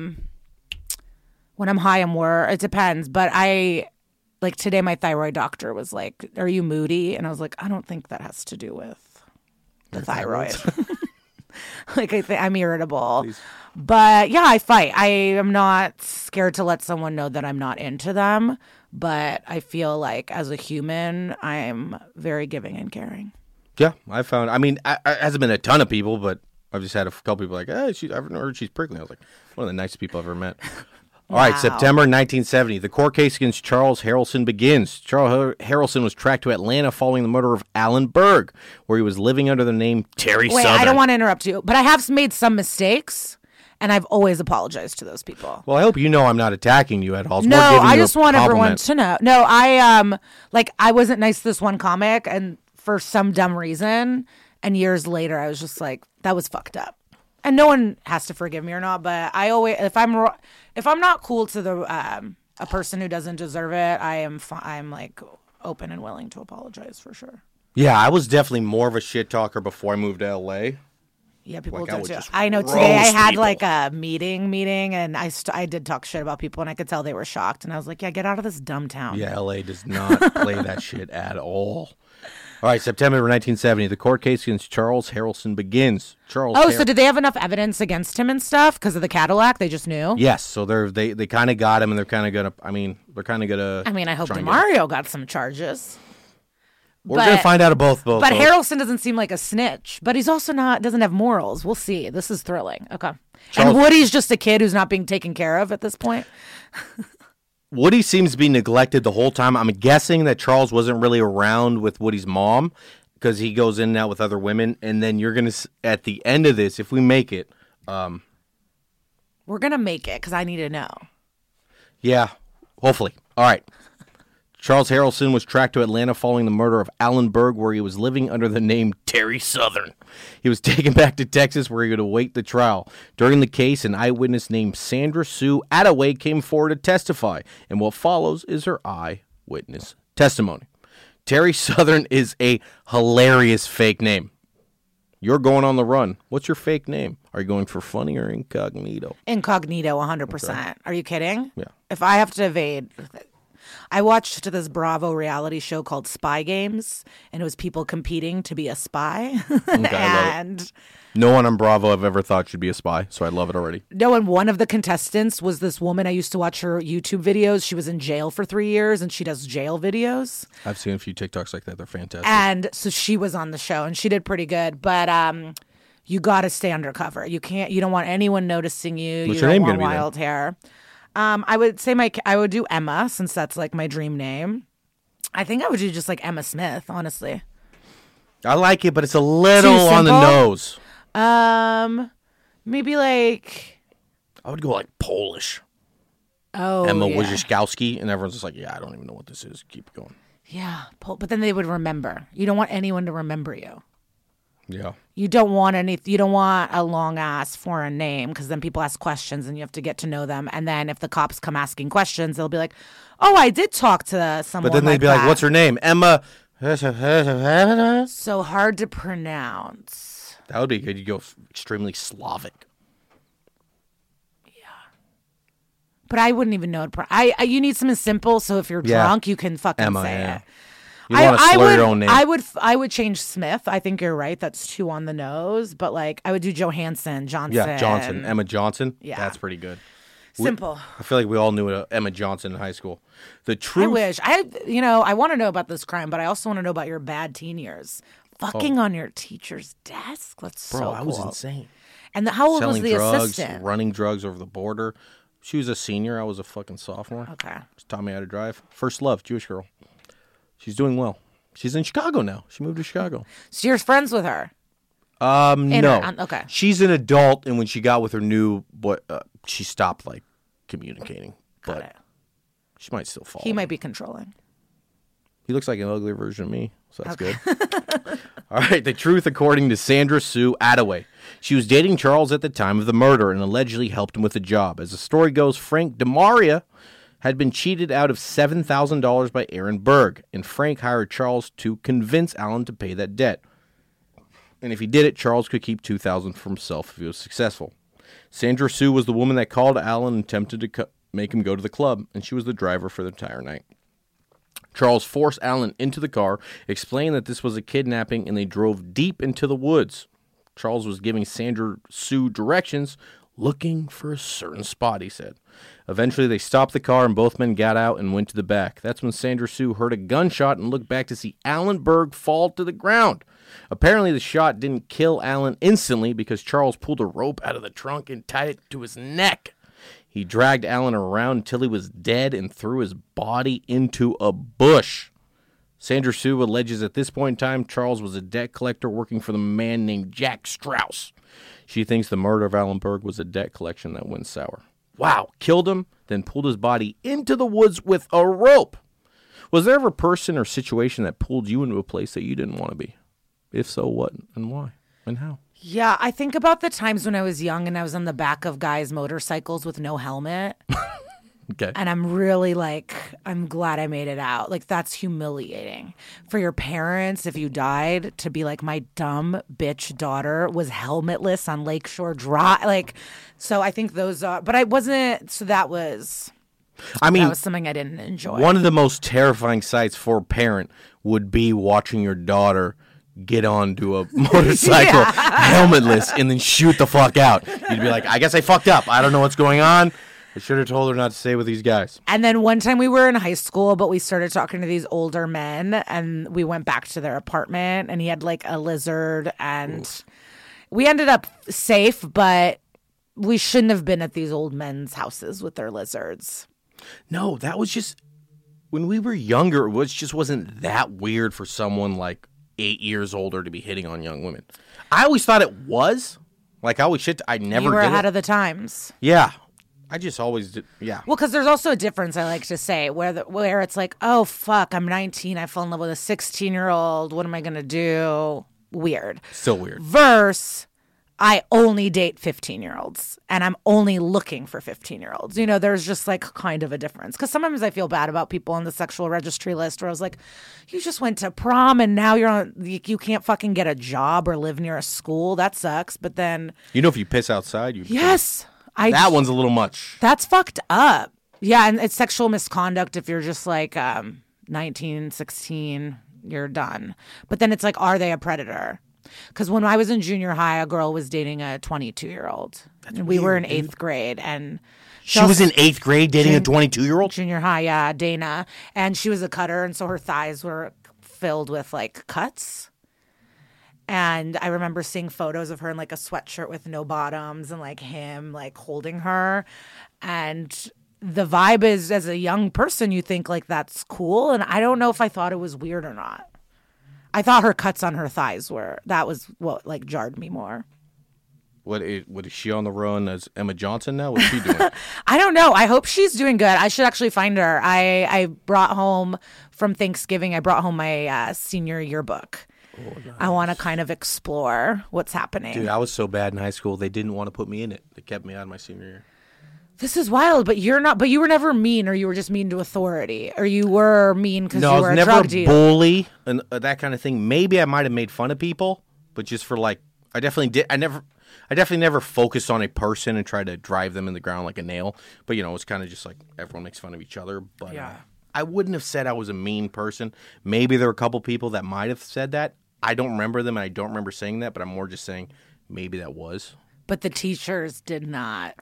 when I'm high, it depends. But like today, my thyroid doctor was like, "Are you moody?" And I was like, "I don't think that has to do with the thyroid." Like I'm irritable. Please. But yeah, I fight. I am not scared to let someone know that I'm not into them. But I feel like as a human, I'm very giving and caring. Yeah, I found. I mean, it hasn't been a ton of people, but I've just had a couple people like, "Hey, I've heard she's prickly." I was like, one of the nicest people I've ever met. All right, September 1970. The court case against Charles Harrelson begins. Charles Harrelson was tracked to Atlanta following the murder of Alan Berg, where he was living under the name Terry Southern. I don't want to interrupt you, but I have made some mistakes, and I've always apologized to those people. Well, I hope you know I'm not attacking you at all. No, I just want everyone to know. No, I wasn't nice to this one comic, and for some dumb reason, and years later, I was just like, that was fucked up. And no one has to forgive me or not, but I always, if I'm not cool to the a person who doesn't deserve it, I'm like open and willing to apologize for sure. Yeah, I was definitely more of a shit talker before I moved to LA. Yeah, people do too. I know today I had like a meeting, and I did talk shit about people, and I could tell they were shocked, and I was like, yeah, get out of this dumb town. Yeah, LA does not play that shit at all. All right, September 1970, the court case against Charles Harrelson begins. So did they have enough evidence against him and stuff because of the Cadillac? They just knew? Yes, so they kind of got him, and they're kind of going to, I hope DeMario got some charges. We're going to find out of both. But Harrelson doesn't seem like a snitch, but he's also doesn't have morals. We'll see. This is thrilling. Okay. And Woody's just a kid who's not being taken care of at this point. Woody seems to be neglected the whole time. I'm guessing that Charles wasn't really around with Woody's mom because he goes in and out with other women. And then you're going to, at the end of this, if we make it. We're going to make it because I need to know. Yeah, hopefully. All right. Charles Harrelson was tracked to Atlanta following the murder of Alan Berg, where he was living under the name Terry Southern. He was taken back to Texas, where he would await the trial. During the case, an eyewitness named Sandra Sue Attaway came forward to testify, and what follows is her eyewitness testimony. Terry Southern is a hilarious fake name. You're going on the run. What's your fake name? Are you going for funny or incognito? Incognito, 100%. Okay. Are you kidding? Yeah. If I have to evade... I watched this Bravo reality show called Spy Games, and it was people competing to be a spy. Okay, and no one on Bravo I've ever thought should be a spy, so I love it already. No, and one of the contestants was this woman. I used to watch her YouTube videos. She was in jail for 3 years, and she does jail videos. I've seen a few TikToks like that. They're fantastic. And so she was on the show, and she did pretty good. But you got to stay undercover. You don't want anyone noticing you. What's you your name don't want gonna be wild hair. I would say I would do Emma, since that's like my dream name. I think I would do just like Emma Smith, honestly. I like it, but it's a little on the nose. Maybe like... I would go like Polish. Oh, Emma yeah. Wojciechowski, and everyone's just like, yeah, I don't even know what this is. Keep going. Yeah, but then they would remember. You don't want anyone to remember you. Yeah. You don't want a long ass foreign name, because then people ask questions and you have to get to know them. And then if the cops come asking questions, they'll be like, "Oh, I did talk to someone." But then they'd be like, "What's her name?" Emma. So hard to pronounce. That would be good. You go extremely Slavic. Yeah. But I wouldn't even know it. You need something simple, so if you're drunk, you can fucking Emma, say yeah. it. You want to slur your own name. I would change Smith. I think you're right. That's too on the nose. But like, I would do Johansson, Johnson. Yeah, Johnson. Emma Johnson. Yeah. That's pretty good. Simple. I feel like we all knew Emma Johnson in high school. The truth. I wish. I want to know about this crime, but I also want to know about your bad teen years. Fucking on your teacher's desk. That's so cool. Bro, I was insane. And how old Selling was the drugs, assistant? running drugs over the border. She was a senior. I was a fucking sophomore. Okay. She taught me how to drive. First love, Jewish girl. She's doing well. She's in Chicago now. She moved to Chicago. So you're friends with her? No. Okay. She's an adult, and when she got with her new boy, she stopped like communicating. Got but it. she might still follow. He might be controlling. He looks like an uglier version of me, so that's good. All right, the truth according to Sandra Sue Attaway. She was dating Charles at the time of the murder and allegedly helped him with a job. As the story goes, Frank DeMaria had been cheated out of $7,000 by Aaron Berg, and Frank hired Charles to convince Alan to pay that debt. And if he did it, Charles could keep $2,000 for himself if he was successful. Sandra Sue was the woman that called Alan and attempted to make him go to the club, and she was the driver for the entire night. Charles forced Alan into the car, explained that this was a kidnapping, and they drove deep into the woods. Charles was giving Sandra Sue directions, looking for a certain spot, he said. Eventually, they stopped the car, and both men got out and went to the back. That's when Sandra Sue heard a gunshot and looked back to see Alan Berg fall to the ground. Apparently, the shot didn't kill Alan instantly because Charles pulled a rope out of the trunk and tied it to his neck. He dragged Alan around until he was dead and threw his body into a bush. Sandra Sue alleges at this point in time, Charles was a debt collector working for the man named Jack Strauss. She thinks the murder of Alan Berg was a debt collection that went sour. Wow, killed him, then pulled his body into the woods with a rope. Was there ever a person or situation that pulled you into a place that you didn't want to be? If so, what and why and how? Yeah, I think about the times when I was young and I was on the back of guys' motorcycles with no helmet. Okay. And I'm really like, I'm glad I made it out. Like, that's humiliating for your parents if you died to be like, my dumb bitch daughter was helmetless on Lakeshore Drive. Like, so I think those are, but I wasn't, so that was something I didn't enjoy. One of the most terrifying sights for a parent would be watching your daughter get onto a motorcycle helmetless and then shoot the fuck out. You'd be like, I guess I fucked up. I don't know what's going on. I should have told her not to stay with these guys. And then one time we were in high school, but we started talking to these older men and we went back to their apartment and he had like a lizard and we ended up safe, but we shouldn't have been at these old men's houses with their lizards. No, that was just, when we were younger, it just wasn't that weird for someone like 8 years older to be hitting on young women. I always thought it was. Like, I never You were did ahead it. of the times. Yeah. I just always did, yeah. Well, because there's also a difference, I like to say, where it's like, oh, fuck, I'm 19, I fell in love with a 16-year-old, what am I going to do? Weird. Still weird. Versus, I only date 15-year-olds, and I'm only looking for 15-year-olds. You know, there's just like kind of a difference. Because sometimes I feel bad about people on the sexual registry list where I was like, you just went to prom and now you can't fucking get a job or live near a school. That sucks. But then... You know, if you piss outside, you... Yes. That one's a little much. That's fucked up. Yeah, and it's sexual misconduct if you're just like 19, 16, you're done. But then it's like, are they a predator? Because when I was in junior high, a girl was dating a 22-year-old. And we were in 8th grade. And she was in 8th grade dating a 22-year-old? Junior high, yeah, Dana. And she was a cutter, and so her thighs were filled with, like, cuts. And I remember seeing photos of her in, like, a sweatshirt with no bottoms and, like, him, like, holding her. And the vibe is, as a young person, you think, like, that's cool. And I don't know if I thought it was weird or not. I thought her cuts on her thighs that was what, like, jarred me more. What is she on the run as Emma Johnson now? What's she doing? I don't know. I hope she's doing good. I should actually find her. I brought home from Thanksgiving, my senior yearbook. Oh, nice. I want to kind of explore what's happening. Dude, I was so bad in high school, they didn't want to put me in it. They kept me out of my senior year. This is wild, but you're not. But you were never mean, or you were just mean to authority, or you were mean because you were a drug dealer. No, I was never a bully and that kind of thing. Maybe I might have made fun of people, but just for like, I definitely did. I definitely never focused on a person and tried to drive them in the ground like a nail. But it's kind of just like everyone makes fun of each other. But yeah. I wouldn't have said I was a mean person. Maybe there were a couple people that might have said that. I don't remember them, and I don't remember saying that. But I'm more just saying maybe that was. But the teachers did not.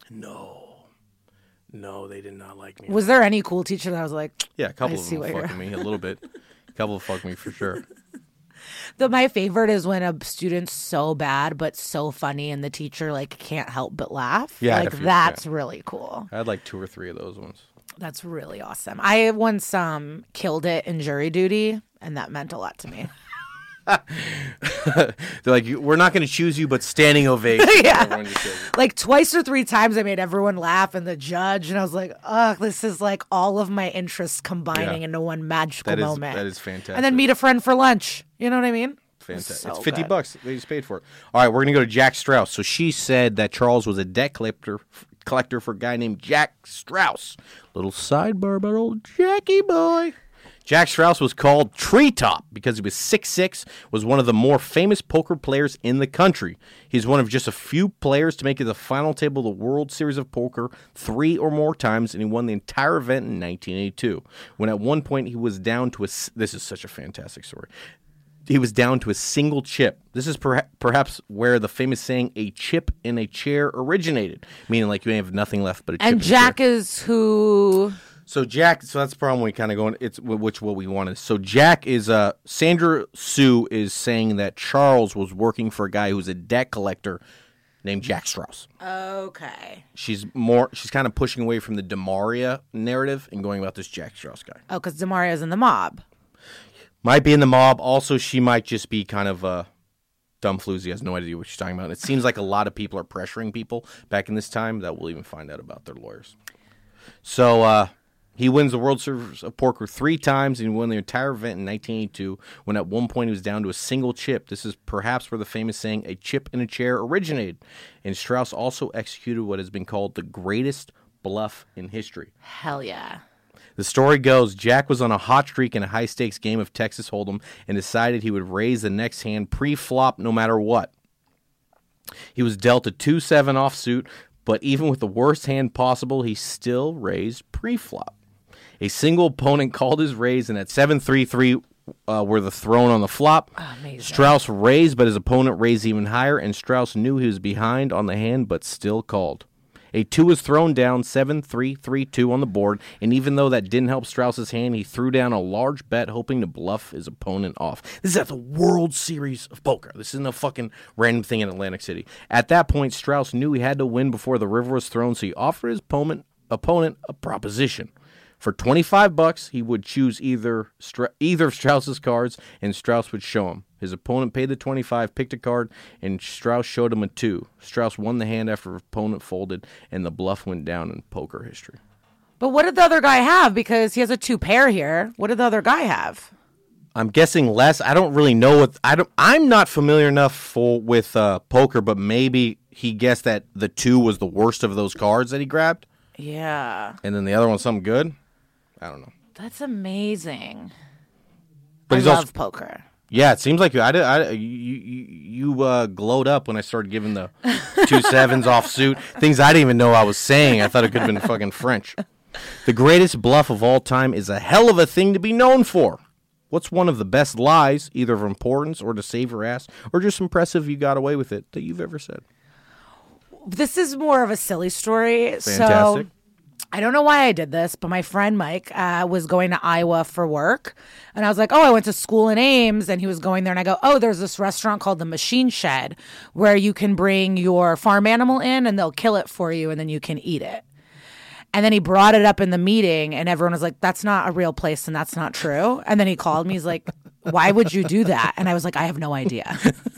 No, they did not like me. Was there any cool teacher that was like, yeah, a couple of them fucking me, a little bit. A couple of fucked me for sure. My favorite is when a student's so bad but so funny and the teacher like can't help but laugh. Yeah, that's really cool. I had like 2 or 3 of those ones. That's really awesome. I once killed it in jury duty, and that meant a lot to me. They're like, we're not going to choose you, but standing ovation. Yeah. Everyone just goes, Like twice or three times I made everyone laugh and the judge, and I was like, oh, this is like all of my interests combining Yeah. into one magical moment. That is fantastic. And then meet a friend for lunch. You know what I mean? Fantastic. So It's good. $50. They just paid for it. All right, we're going to go to Jack Strauss. So she said that Charles was a debt collector for a guy named Jack Strauss. Little sidebar about old Jackie boy. Jack Strauss was called Treetop because he was 6'6", was one of the more famous poker players in the country. He's one of just a few players to make it to the final table of the World Series of Poker 3 or more times, and he won the entire event in 1982, when at one point he was down to this is such a fantastic story. He was down to a single chip. This is perhaps where the famous saying, a chip in a chair, originated, meaning like you have nothing left but a chip And in a Jack chair. is who? So that's the problem we kind of going, it's what we wanted. So Jack is, Sandra Sue is saying that Charles was working for a guy who's a debt collector named Jack Strauss. Okay. She's kind of pushing away from the DeMaria narrative and going about this Jack Strauss guy. Oh, because DeMario's in the mob. Might be in the mob. Also, she might just be kind of dumb floozy, has no idea what she's talking about. And it seems like a lot of people are pressuring people back in this time that we'll even find out about their lawyers. So he wins the World Series of Poker 3 times, and he won the entire event in 1982, when at one point he was down to a single chip. This is perhaps where the famous saying, a chip in a chair, originated. And Strauss also executed what has been called the greatest bluff in history. Hell yeah. The story goes, Jack was on a hot streak in a high-stakes game of Texas Hold'em and decided he would raise the next hand pre-flop no matter what. He was dealt a 2-7 offsuit, but even with the worst hand possible, he still raised pre-flop. A single opponent called his raise, and at 7-3-3 were the thrown on the flop. Amazing. Strauss raised, but his opponent raised even higher, and Strauss knew he was behind on the hand, but still called. A 2 was thrown down, 7-3-3-2 on the board, and even though that didn't help Strauss's hand, he threw down a large bet hoping to bluff his opponent off. This is at the World Series of Poker. This isn't a fucking random thing in Atlantic City. At that point, Strauss knew he had to win before the river was thrown, so he offered his opponent a proposition. For $25, he would choose either of Strauss's cards, and Strauss would show him. His opponent paid the $25, picked a card, and Strauss showed him a 2. Strauss won the hand after his opponent folded, and the bluff went down in poker history. But what did the other guy have? Because he has a 2 pair here. What did the other guy have? I'm guessing less. I don't really know what I'm not familiar enough with poker, but maybe he guessed that the 2 was the worst of those cards that he grabbed, Yeah. and then the other one's something good. I don't know. That's amazing. But I he's love also poker. Yeah, it seems like you glowed up when I started giving the 2 7s off suit. Things I didn't even know I was saying. I thought it could have been fucking French. The greatest bluff of all time is a hell of a thing to be known for. What's one of the best lies, either of importance or to save your ass, or just impressive you got away with it, that you've ever said? This is more of a silly story. Fantastic. So I don't know why I did this, but my friend Mike was going to Iowa for work. And I was like, oh, I went to school in Ames. And he was going there. And I go, oh, there's this restaurant called the Machine Shed where you can bring your farm animal in and they'll kill it for you and then you can eat it. And then he brought it up in the meeting and everyone was like, that's not a real place and that's not true. And then he called me. He's like, why would you do that? And I was like, I have no idea.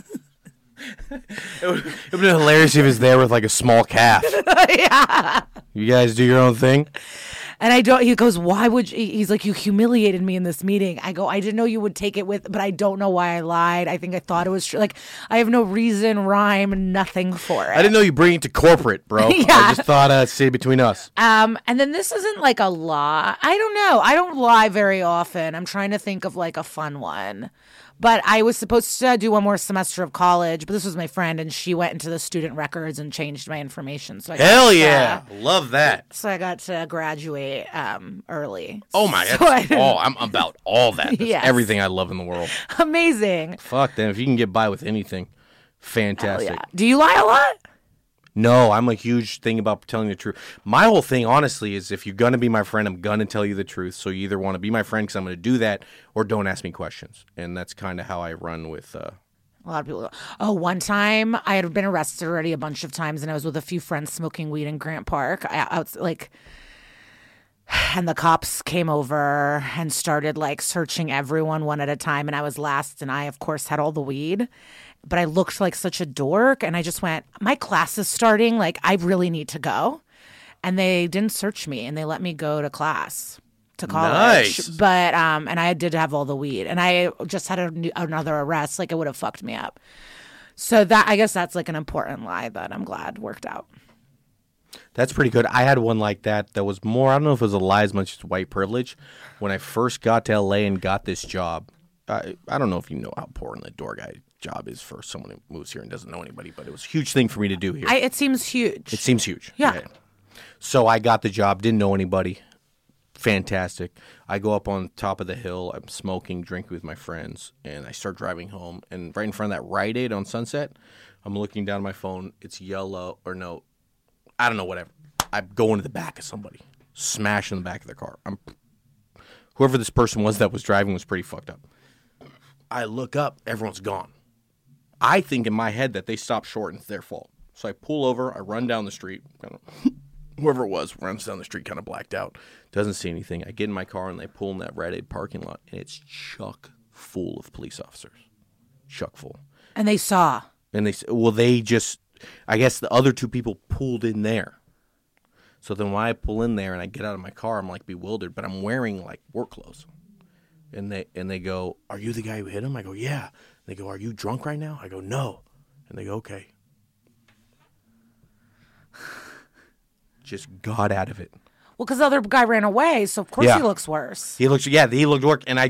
It would have been hilarious if he was there with like a small calf. Yeah. You guys do your own thing. And he goes, why would you? He's like, you humiliated me in this meeting. I go, I didn't know you would take it with, but I don't know why I lied. I think I thought it was true. Like, I have no reason, rhyme, nothing for it. I didn't know you bring it to corporate, bro. Yeah. I just thought it'd stay between us. And then this isn't like a lie. I don't know. I don't lie very often. I'm trying to think of like a fun one. But I was supposed to do one more semester of college, but this was my friend, and she went into the student records and changed my information. So I Hell yeah. Love that. So I got to graduate early. Oh my, So that's I- all. I'm about all that. That's Yes. everything I love in the world. Amazing. Fuck them. If you can get by with anything, Hell fantastic. yeah. Do you lie a lot? No, I'm a huge thing about telling the truth. My whole thing, honestly, is if you're going to be my friend, I'm going to tell you the truth. So you either want to be my friend because I'm going to do that, or don't ask me questions. And that's kind of how I run with... A lot of people go, oh, one time I had been arrested already a bunch of times and I was with a few friends smoking weed in Grant Park. And the cops came over and started like searching everyone one at a time. And I was last, and I, of course, had all the weed. But I looked like such a dork. And I just went, my class is starting. Like, I really need to go. And they didn't search me, and they let me go to class, to college. Nice. But, and I did have all the weed. And I just had another arrest. Like, it would have fucked me up. So that, I guess that's like an important lie that I'm glad worked out. That's pretty good. I had one like that was more, I don't know if it was a lie as much as white privilege. When I first got to LA and got this job, I don't know if you know how important the door guy job is for someone who moves here and doesn't know anybody, but it was a huge thing for me to do here. It seems huge. It seems huge. Yeah. So I got the job, didn't know anybody. Fantastic. I go up on top of the hill. I'm smoking, drinking with my friends, and I start driving home. And right in front of that Rite Aid on Sunset, I'm looking down at my phone. It's yellow, or no, I don't know, whatever. I go into the back of somebody, smash in the back of their car. Whoever this person was that was driving was pretty fucked up. I look up, everyone's gone. I think in my head that they stopped short and it's their fault. So I pull over, I run down the street. Whoever it was runs down the street kind of blacked out. Doesn't see anything. I get in my car and they pull in that Rite Aid parking lot, and it's chock full of police officers. Chock full. And they saw. And they just, I guess the other two people pulled in there. So then when I pull in there and I get out of my car, I'm like bewildered, but I'm wearing like work clothes. And they go, "Are you the guy who hit him?" I go, "Yeah." They go, "Are you drunk right now?" I go, "No." And they go, "Okay." Just got out of it. Well, because the other guy ran away, so of course he looks worse. He looked worse, and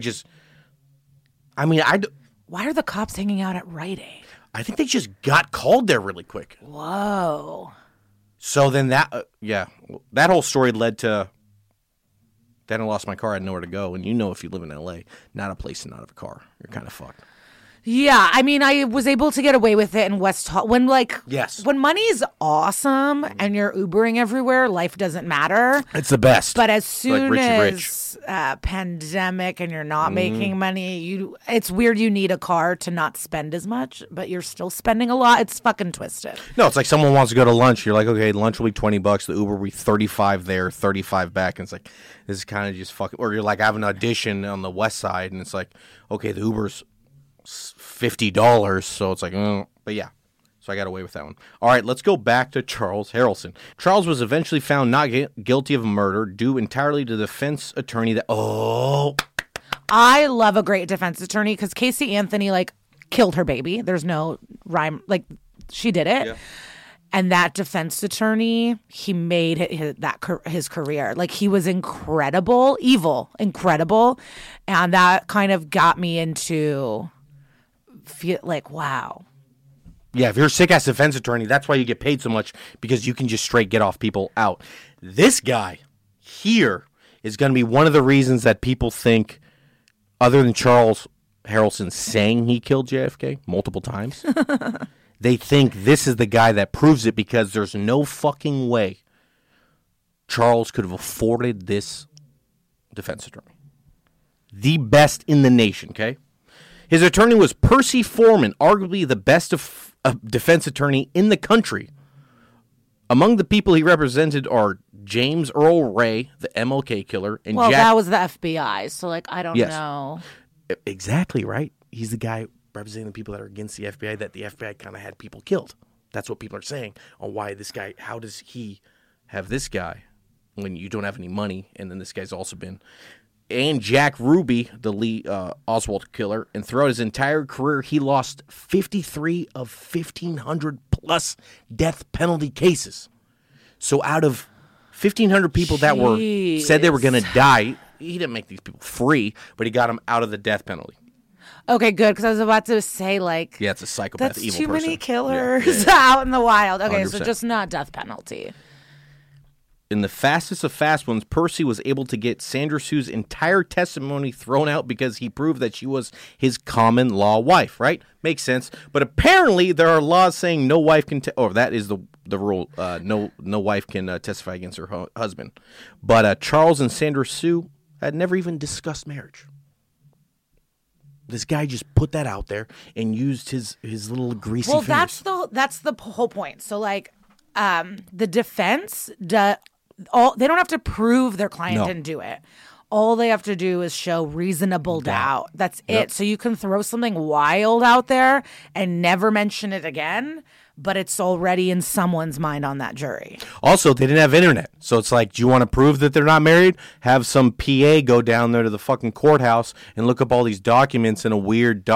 Why are the cops hanging out at Rite Aid? I think they just got called there really quick. Whoa. So then that whole story led to, then I lost my car, I had nowhere to go, and if you live in LA, not a place to not have a car. You're kind of fucked. Yeah, I mean, I was able to get away with it in West Hollywood. When money's awesome and you're Ubering everywhere, life doesn't matter. It's the best. But as soon like as pandemic and you're not making money, it's weird. You need a car to not spend as much, but you're still spending a lot. It's fucking twisted. No, it's like someone wants to go to lunch. You're like, okay, lunch will be $20. The Uber will be $35 there, $35 back. And it's like, this is kind of just fucking. Or you're like, I have an audition on the West Side, and it's like, okay, the Uber's $50, so it's like, but yeah. So I got away with that one. All right, let's go back to Charles Harrelson. Charles was eventually found not guilty of murder due entirely to the defense attorney that, I love a great defense attorney because Casey Anthony, killed her baby. There's no rhyme. She did it. Yeah. And that defense attorney, he made his career. He was incredible, incredible. And that kind of got me into feel wow. Yeah, if you're a sick-ass defense attorney, that's why you get paid so much, because you can just straight get off people out. This guy here is going to be one of the reasons that people think, other than Charles Harrelson saying he killed JFK multiple times, they think this is the guy that proves it, because there's no fucking way Charles could have afforded this defense attorney. The best in the nation, okay? His attorney was Percy Foreman, arguably the best defense attorney in the country. Among the people he represented are James Earl Ray, the MLK killer, and Jack. That was the FBI, so I don't know. Exactly right. He's the guy representing the people that are against the FBI, that the FBI kind of had people killed. That's what people are saying on why this guy, how does he have this guy when you don't have any money, and then this guy's also been. And Jack Ruby, the Lee Oswald killer, and throughout his entire career, he lost 53 of 1,500 plus death penalty cases. So out of 1,500 people that said they were going to die, he didn't make these people free, but he got them out of the death penalty. Okay, good, because I was about to say, yeah, it's a psychopath, that's evil too person. Many killers out in the wild. Okay, 100%. So just not death penalty. In the fastest of fast ones, Percy was able to get Sandra Sue's entire testimony thrown out because he proved that she was his common law wife, right? Makes sense. But apparently there are laws saying no wife can, that is the rule, no wife can testify against her husband. But Charles and Sandra Sue had never even discussed marriage. This guy just put that out there and used his little greasy fingers. Well, that's the whole point. So, the defense they don't have to prove their client No. didn't do it. All they have to do is show reasonable doubt. That's it. So you can throw something wild out there and never mention it again, but it's already in someone's mind on that jury. Also, they didn't have internet. So it's like, do you want to prove that they're not married? Have some PA go down there to the fucking courthouse and look up all these documents in a weird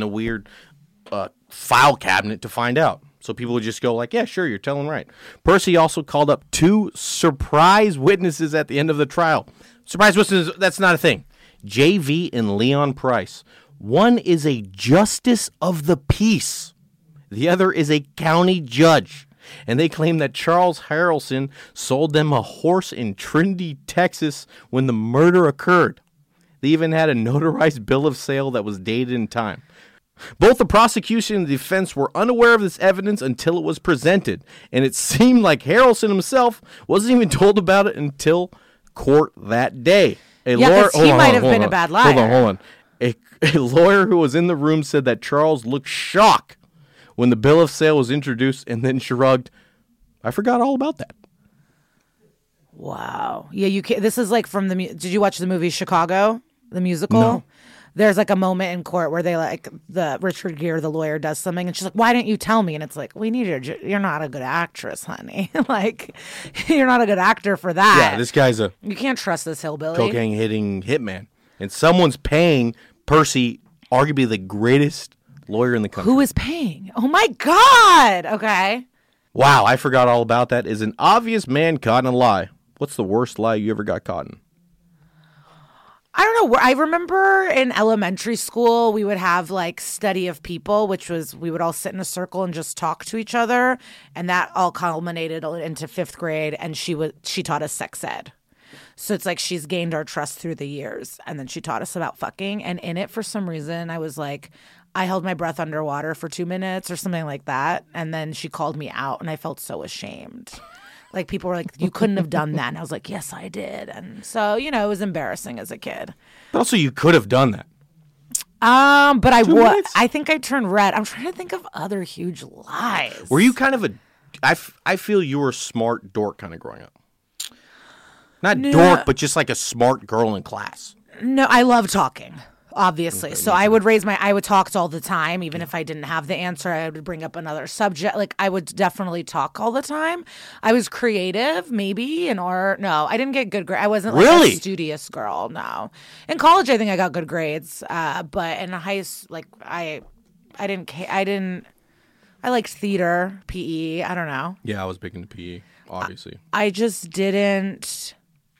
file cabinet to find out. So people would just go like, yeah, sure, you're telling right. Percy also called up 2 surprise witnesses at the end of the trial. Surprise witnesses, that's not a thing. JV and Leon Price. One is a justice of the peace. The other is a county judge. And they claim that Charles Harrelson sold them a horse in Trinity, Texas when the murder occurred. They even had a notarized bill of sale that was dated in time. Both the prosecution and the defense were unaware of this evidence until it was presented, and it seemed like Harrelson himself wasn't even told about it until court that day. Yeah, because he might have been a bad liar. Hold on. A lawyer who was in the room said that Charles looked shocked when the bill of sale was introduced and then shrugged, I forgot all about that. Wow. Yeah, you can. This is like from the. Did you watch the movie Chicago, the musical? No. There's like a moment in court where they like the Richard Gere, the lawyer, does something, and she's like, "Why didn't you tell me?" And it's like, "We need you're not a good actress, honey. Like, you're not a good actor for that." Yeah, this guy's a You can't trust this hillbilly. cocaine hitting hitman, and someone's paying Percy, arguably the greatest lawyer in the country. Who is paying? Oh my God. Okay. Wow, I forgot all about that. Is an obvious man caught in a lie. What's the worst lie you ever got caught in? I don't know. I remember in elementary school, we would have like study of people, which was we would all sit in a circle and just talk to each other. And that all culminated into 5th grade. And she taught us sex ed. So it's like she's gained our trust through the years. And then she taught us about fucking. And in it, for some reason, I was like, I held my breath underwater for 2 minutes or something like that. And then she called me out and I felt so ashamed. Like people were like, you couldn't have done that. And I was like, yes, I did. And so, it was embarrassing as a kid. But also, you could have done that. But I 2 would. minutes? I think I turned red. I'm trying to think of other huge lies. Were you kind of I feel you were a smart dork kind of growing up. Not dork, but just like a smart girl in class. No, I love talking, obviously. Okay, so I would talk all the time. Even if I didn't have the answer, I would bring up another subject. Like I would definitely talk all the time. I was creative, maybe, in art. No, I didn't get good grades. I wasn't like a studious girl, no. In college, I think I got good grades. But in high school, like I liked theater, PE. I don't know. Yeah, I was big into PE, obviously. I just didn't.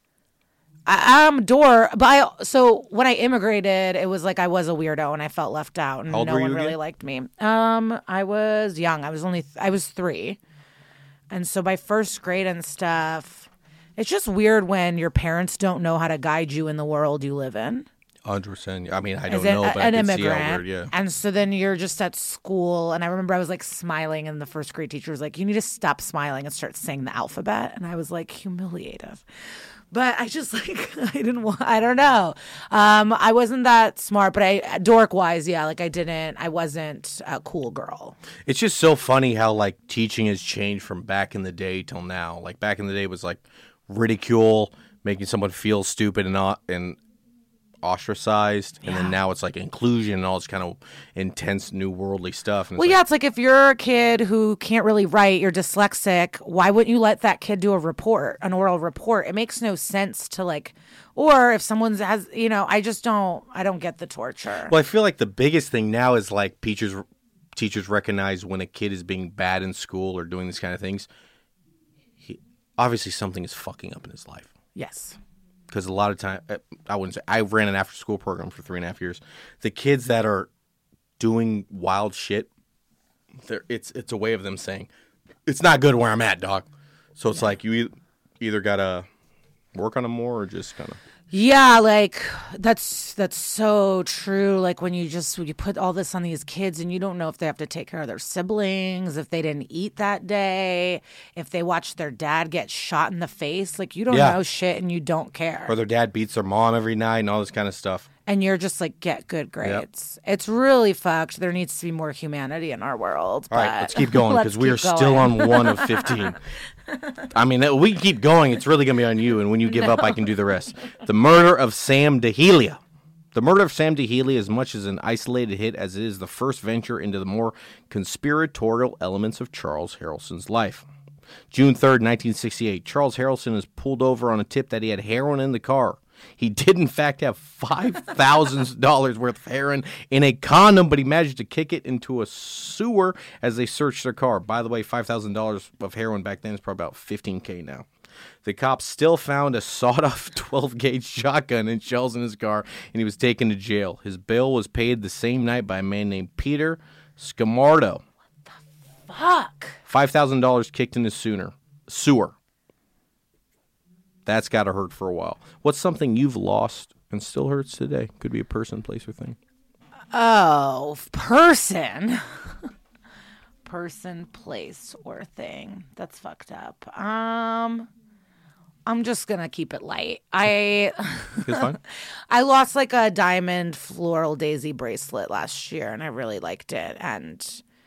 So when I immigrated, it was like I was a weirdo and I felt left out and no one really liked me. I was young. I was 3. And so by 1st grade and stuff, it's just weird when your parents don't know how to guide you in the world you live in. 100%. I mean, I don't know, but I can see how weird, yeah. And so then you're just at school, and I remember I was like smiling, and the 1st grade teacher was like, "You need to stop smiling and start saying the alphabet." And I was like humiliated. But I just like, I don't know. I wasn't that smart, but dork wise, yeah, like I wasn't a cool girl. It's just so funny how like teaching has changed from back in the day till now. Like back in the day was like ridicule, making someone feel stupid and ostracized, and then now it's like inclusion and all this kind of intense new worldly stuff. And it's like if you're a kid who can't really write, you're dyslexic, why wouldn't you let that kid do an oral report? It makes no sense to like, or if someone has, I don't get the torture. Well, I feel like the biggest thing now is like teachers recognize when a kid is being bad in school or doing these kind of things. Obviously something is fucking up in his life. Yes. Because a lot of time, I ran an after-school program for 3.5 years. The kids that are doing wild shit, it's a way of them saying, it's not good where I'm at, dog. So it's like you either got to work on them more or just kind of. Yeah, like that's so true. Like when you put all this on these kids and you don't know if they have to take care of their siblings, if they didn't eat that day, if they watched their dad get shot in the face, like you don't know shit and you don't care. Or their dad beats their mom every night and all this kind of stuff. and you're just like, get good grades. It's really fucked. There needs to be more humanity in our world. All right, let's keep going because we are still on 1 of 15. I mean, we can keep going. It's really going to be on you, and when you give up, I can do the rest. The murder of Sam DeHelia. The murder of Sam DeHelia is much as an isolated hit as it is the first venture into the more conspiratorial elements of Charles Harrelson's life. June 3rd, 1968, Charles Harrelson is pulled over on a tip that he had heroin in the car. He did, in fact, have $5,000 worth of heroin in a condom, but he managed to kick it into a sewer as they searched their car. By the way, $5,000 of heroin back then is probably about $15K now. The cops still found a sawed-off 12-gauge shotgun and shells in his car, and he was taken to jail. His bail was paid the same night by a man named Peter Scamardo. Fuck. $5,000 kicked in his sewer. That's got to hurt for a while. What's something you've lost and still hurts today? Could be a person, place, or thing. Oh, person. Person, place, or thing. That's fucked up. I'm just gonna keep it light. It's fine. I lost like a diamond floral daisy bracelet last year, and I really liked it. And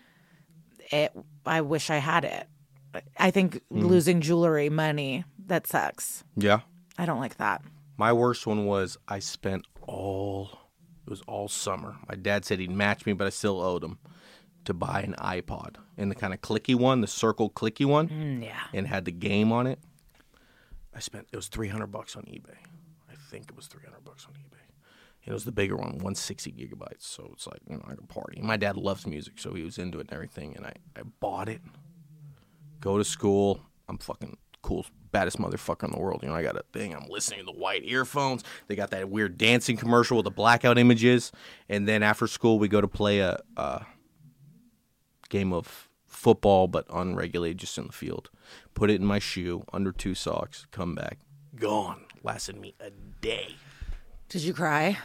I wish I had it. I think losing jewelry, money, that sucks. Yeah. I don't like that. My worst one was it was all summer. My dad said he'd match me, but I still owed him to buy an iPod. And the kind of clicky one, the circle clicky one. Yeah. And had the game on it. It was $300 on eBay. I think it was $300 on eBay. It was the bigger one, 160 gigabytes. So it's like, I could party. My dad loves music, so he was into it and everything. And I bought it. Go to school. I'm fucking cool, baddest motherfucker in the world. I got a thing. I'm listening to the white earphones. They got that weird dancing commercial with the blackout images. And then after school, we go to play a game of football, but unregulated, just in the field. Put it in my shoe, under 2 socks, come back. Gone. Lasted me a day. Did you cry?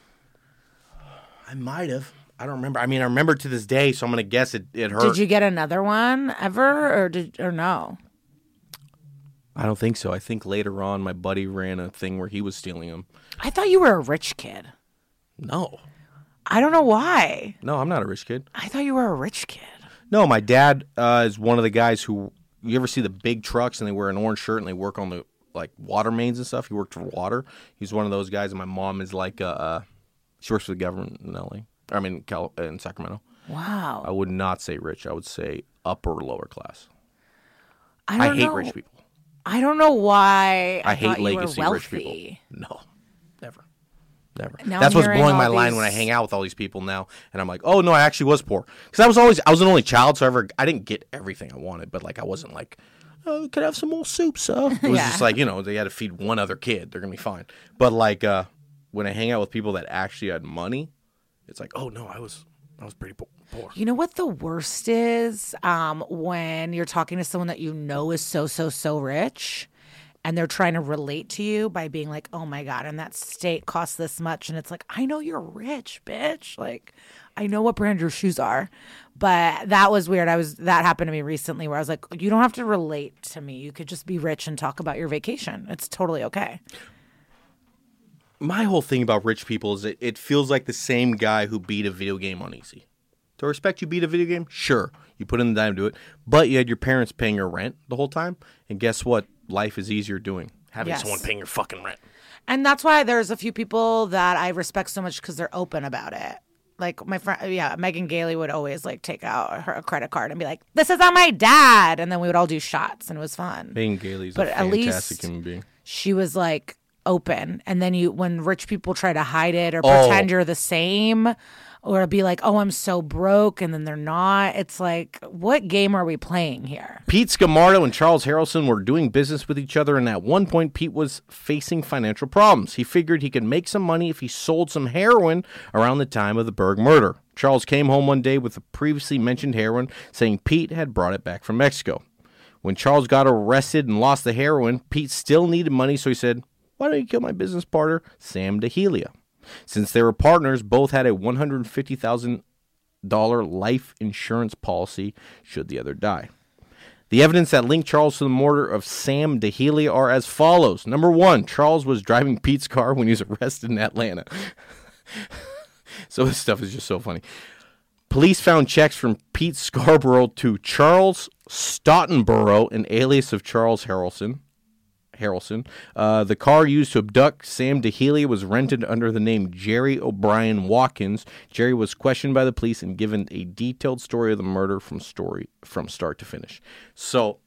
I might have. I don't remember. I mean, I remember to this day, so I'm going to guess it hurt. Did you get another one ever, or no? I don't think so. I think later on, my buddy ran a thing where he was stealing them. I thought you were a rich kid. No. I don't know why. No, I'm not a rich kid. I thought you were a rich kid. No, my dad is one of the guys who, you ever see the big trucks and they wear an orange shirt and they work on the water mains and stuff? He worked for water. He's one of those guys, and my mom is like, she works for the government in LA. I mean, in Sacramento. Wow. I would not say rich. I would say upper or lower class. I hate rich people. I don't know why. I hate thought you were legacy rich people. wealthy. No, never. Now That's I'm what's hearing blowing my all line these- when I hang out with all these people now, and I'm like, oh no, I actually was poor because I was an only child, so I didn't get everything I wanted, but I wasn't like, oh, could I have some more soup, sir? It was just like, they had to feed one other kid, they're gonna be fine. But when I hang out with people that actually had money, it's like, oh no, I was pretty poor. You know what the worst is? When you're talking to someone that you know is so rich, and they're trying to relate to you by being like, oh my God, and that steak costs this much. And it's like, I know you're rich, bitch. Like, I know what brand your shoes are. But that was weird. That happened to me recently where I was like, you don't have to relate to me. You could just be rich and talk about your vacation. It's totally okay. My whole thing about rich people is it feels like the same guy who beat a video game on easy. To respect you beat a video game? Sure. You put in the time to do it. But you had your parents paying your rent the whole time. And guess what? Life is easier doing. Having someone paying your fucking rent. And that's why there's a few people that I respect so much because they're open about it. Like my friend, Megan Gailey would always take out her credit card and be like, this is on my dad. And then we would all do shots and it was fun. Megan Gailey's But a at fantastic least human being. She was open. And then when rich people try to hide it or pretend you're the same or be like, oh, I'm so broke, and then they're not. It's like, what game are we playing here? Pete Scamardo and Charles Harrelson were doing business with each other, and at one point, Pete was facing financial problems. He figured he could make some money if he sold some heroin around the time of the Berg murder. Charles came home one day with the previously mentioned heroin, saying Pete had brought it back from Mexico. When Charles got arrested and lost the heroin, Pete still needed money, so he said, why don't you kill my business partner, Sam DeHelia? Since they were partners, both had a $150,000 life insurance policy should the other die. The evidence that linked Charles to the murder of Sam DeHealy are as follows. Number 1, Charles was driving Pete's car when he was arrested in Atlanta. So this stuff is just so funny. Police found checks from Pete Scarborough to Charles Stottenborough, an alias of Charles Harrelson. The car used to abduct Sam DeHealy was rented under the name Jerry O'Brien Watkins. Jerry was questioned by the police and given a detailed story of the murder from start to finish. So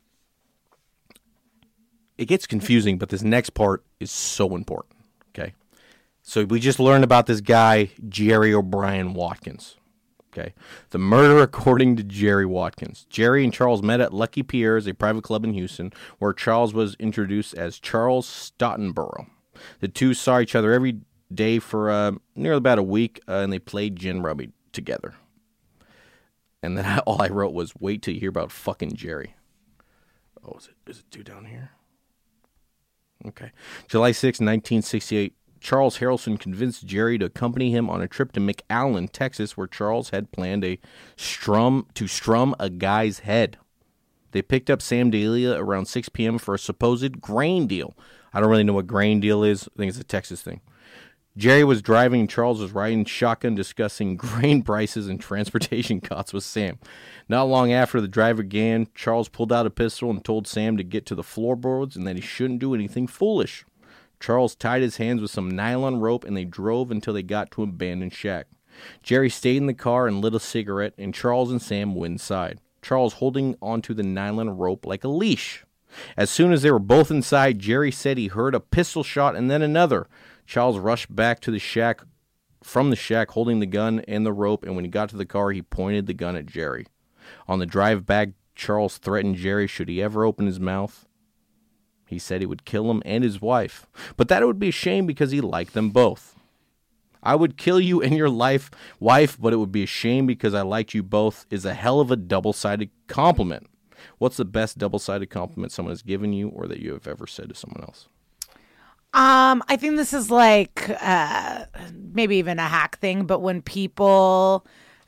it gets confusing, but this next part is so important. Okay, so we just learned about this guy Jerry O'Brien Watkins. Okay. The murder, according to Jerry Watkins. Jerry and Charles met at Lucky Pierre's, a private club in Houston, where Charles was introduced as Charles Stottenborough. The two saw each other every day for nearly about a week, and they played gin rummy together. And then all I wrote was, wait till you hear about fucking Jerry. Oh, is it two down here? Okay. July 6, 1968. Charles Harrelson convinced Jerry to accompany him on a trip to McAllen, Texas, where Charles had planned to strum a guy's head. They picked up Sam DeHealy around 6 p.m. for a supposed grain deal. I don't really know what grain deal is. I think it's a Texas thing. Jerry was driving, and Charles was riding shotgun discussing grain prices and transportation costs with Sam. Not long after the drive began, Charles pulled out a pistol and told Sam to get to the floorboards and that he shouldn't do anything foolish. Charles tied his hands with some nylon rope, and they drove until they got to an abandoned shack. Jerry stayed in the car and lit a cigarette, and Charles and Sam went inside, Charles holding onto the nylon rope like a leash. As soon as they were both inside, Jerry said he heard a pistol shot and then another. Charles rushed back to the shack, from the shack, holding the gun and the rope, and when he got to the car, he pointed the gun at Jerry. On the drive back, Charles threatened Jerry should he ever open his mouth. He said he would kill him and his wife, but that it would be a shame because he liked them both. I would kill you and your wife, but it would be a shame because I liked you both is a hell of a double-sided compliment. What's the best double-sided compliment someone has given you or that you have ever said to someone else? I think this is like maybe even a hack thing, but when people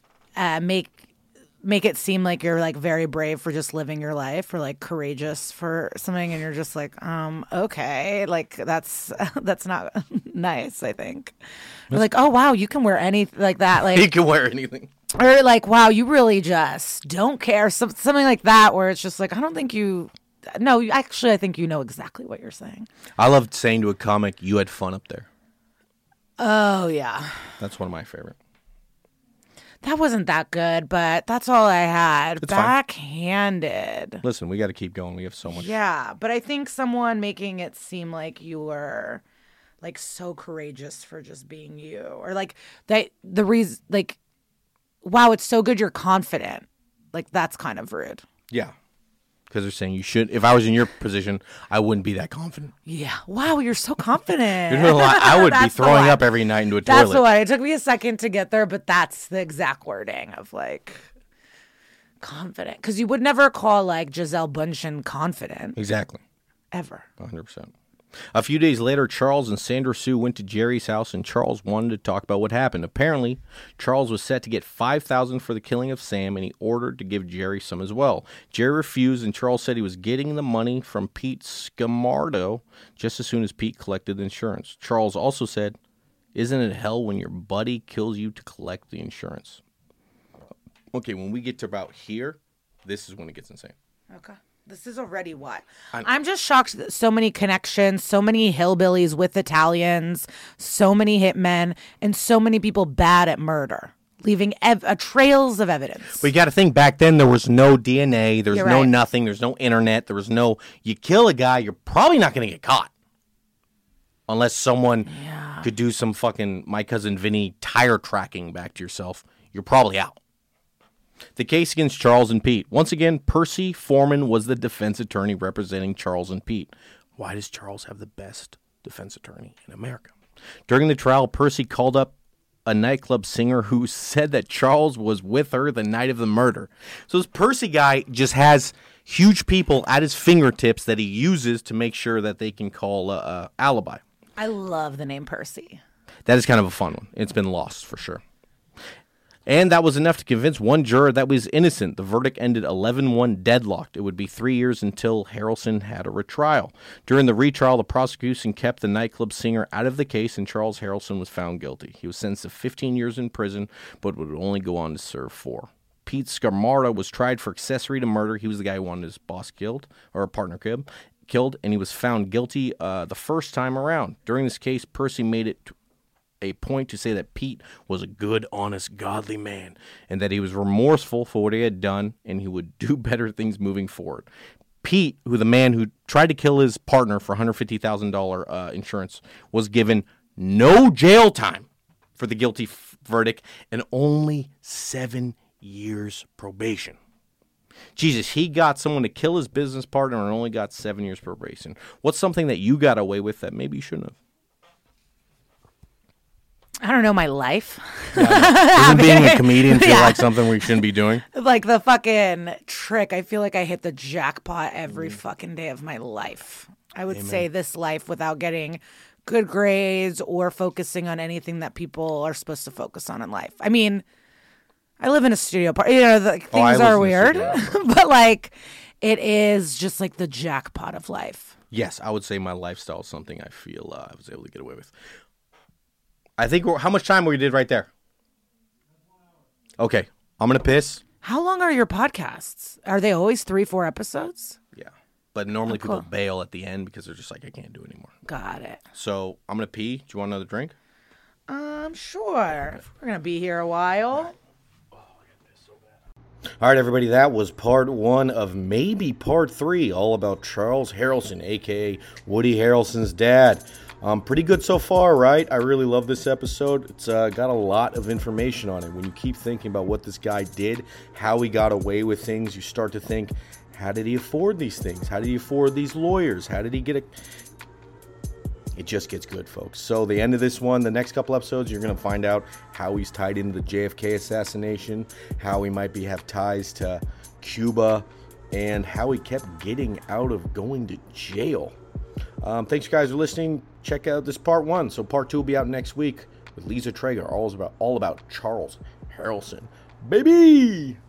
make it seem like you're like very brave for just living your life or like courageous for something, and you're just like, okay, like that's not nice, I think. You're like, oh wow, you can wear anything like that, like You can wear anything. or like, wow, you really just don't care, something like that, where it's just like, I don't think you. No, actually, I think you know exactly what you're saying. I loved saying to a comic, "You had fun up there." Oh yeah, That's one of my favorite. that wasn't that good, but that's all I had. It's fine. Backhanded. Listen, we got to keep going. We have so much. Yeah, but I think someone making it seem like you were like so courageous for just being you, or like that the reason, like, wow, it's so good you're confident. Like that's kind of rude. Yeah. Because they're saying you should. If I was in your position, I wouldn't be that confident. Yeah. Wow, you're so confident. You're doing a lot. I would be That's the throwing one. up every night into a That's toilet. the one. It took me a second to get there, but that's the exact wording of like confident. Because you would never call like Giselle Bundchen confident Exactly. ever. 100%. A few days later, Charles and Sandra Sue went to Jerry's house, and Charles wanted to talk about what happened. Apparently, Charles was set to get $5,000 for the killing of Sam, and he ordered to give Jerry some as well. Jerry refused, and Charles said he was getting the money from Pete Scamardo just as soon as Pete collected the insurance. Charles also said, "Isn't it hell when your buddy kills you to collect the insurance?" Okay, when we get to about here, this is when it gets insane. Okay. This is already what? I'm just shocked that so many connections, so many hillbillies with Italians, so many hitmen, and so many people bad at murder, leaving trails of evidence. But you got to think, back then there was no DNA, there's You're no right. nothing, there's no internet, there was no, you kill a guy, you're probably not going to get caught. Unless someone could do some fucking My Cousin Vinny tire tracking back to yourself, you're probably out. The case against Charles and Pete. Once again, Percy Foreman was the defense attorney representing Charles and Pete. Why does Charles have the best defense attorney in America? During the trial, Percy called up a nightclub singer who said that Charles was with her the night of the murder. So this Percy guy just has huge people at his fingertips that he uses to make sure that they can call a alibi. I love the name Percy. That is kind of a fun one. It's been lost for sure. And that was enough to convince one juror that was innocent. The verdict ended 11-1 deadlocked. It would be 3 years until Harrelson had a retrial. During the retrial, the prosecution kept the nightclub singer out of the case, and Charles Harrelson was found guilty. He was sentenced to 15 years in prison, but would only go on to serve 4. Pete Scamarda was tried for accessory to murder. He was the guy who wanted his boss killed, or a partner killed, and he was found guilty the first time around. During this case, Percy made it a point to say that Pete was a good, honest, godly man, and that he was remorseful for what he had done, and he would do better things moving forward. Pete, the man who tried to kill his partner for $150,000 insurance, was given no jail time for the guilty verdict and only 7 years probation. Jesus, he got someone to kill his business partner and only got 7 years probation. What's something that you got away with that maybe you shouldn't have? I don't know, my life. Doesn't being a comedian feel like something we shouldn't be doing? Like the fucking trick. I feel like I hit the jackpot every fucking day of my life. I would say this life without getting good grades or focusing on anything that people are supposed to focus on in life. I mean, I live in a studio part. Things are weird, but like it is just like the jackpot of life. Yes, I would say my lifestyle is something I feel I was able to get away with. I think how much time we did right there? Okay, I'm going to piss. How long are your podcasts? Are they always 3-4 episodes? Yeah, but normally people bail at the end because they're just like, I can't do it anymore. Got it. So I'm going to pee. Do you want another drink? Sure. We're going to be here a while. All right, everybody, that was part 1 of maybe part 3, all about Charles Harrelson, a.k.a. Woody Harrelson's dad. Pretty good so far, right? I really love this episode. It's got a lot of information on it. When you keep thinking about what this guy did, how he got away with things, you start to think, how did he afford these things? How did he afford these lawyers? How did he get It just gets good, folks. So the end of this one, the next couple episodes, you're going to find out how he's tied into the JFK assassination, how he might have ties to Cuba, and how he kept getting out of going to jail. Thanks, guys, for listening. Check out this part 1. So part 2 will be out next week with Lisa Traeger, all about Charles Harrelson. Baby!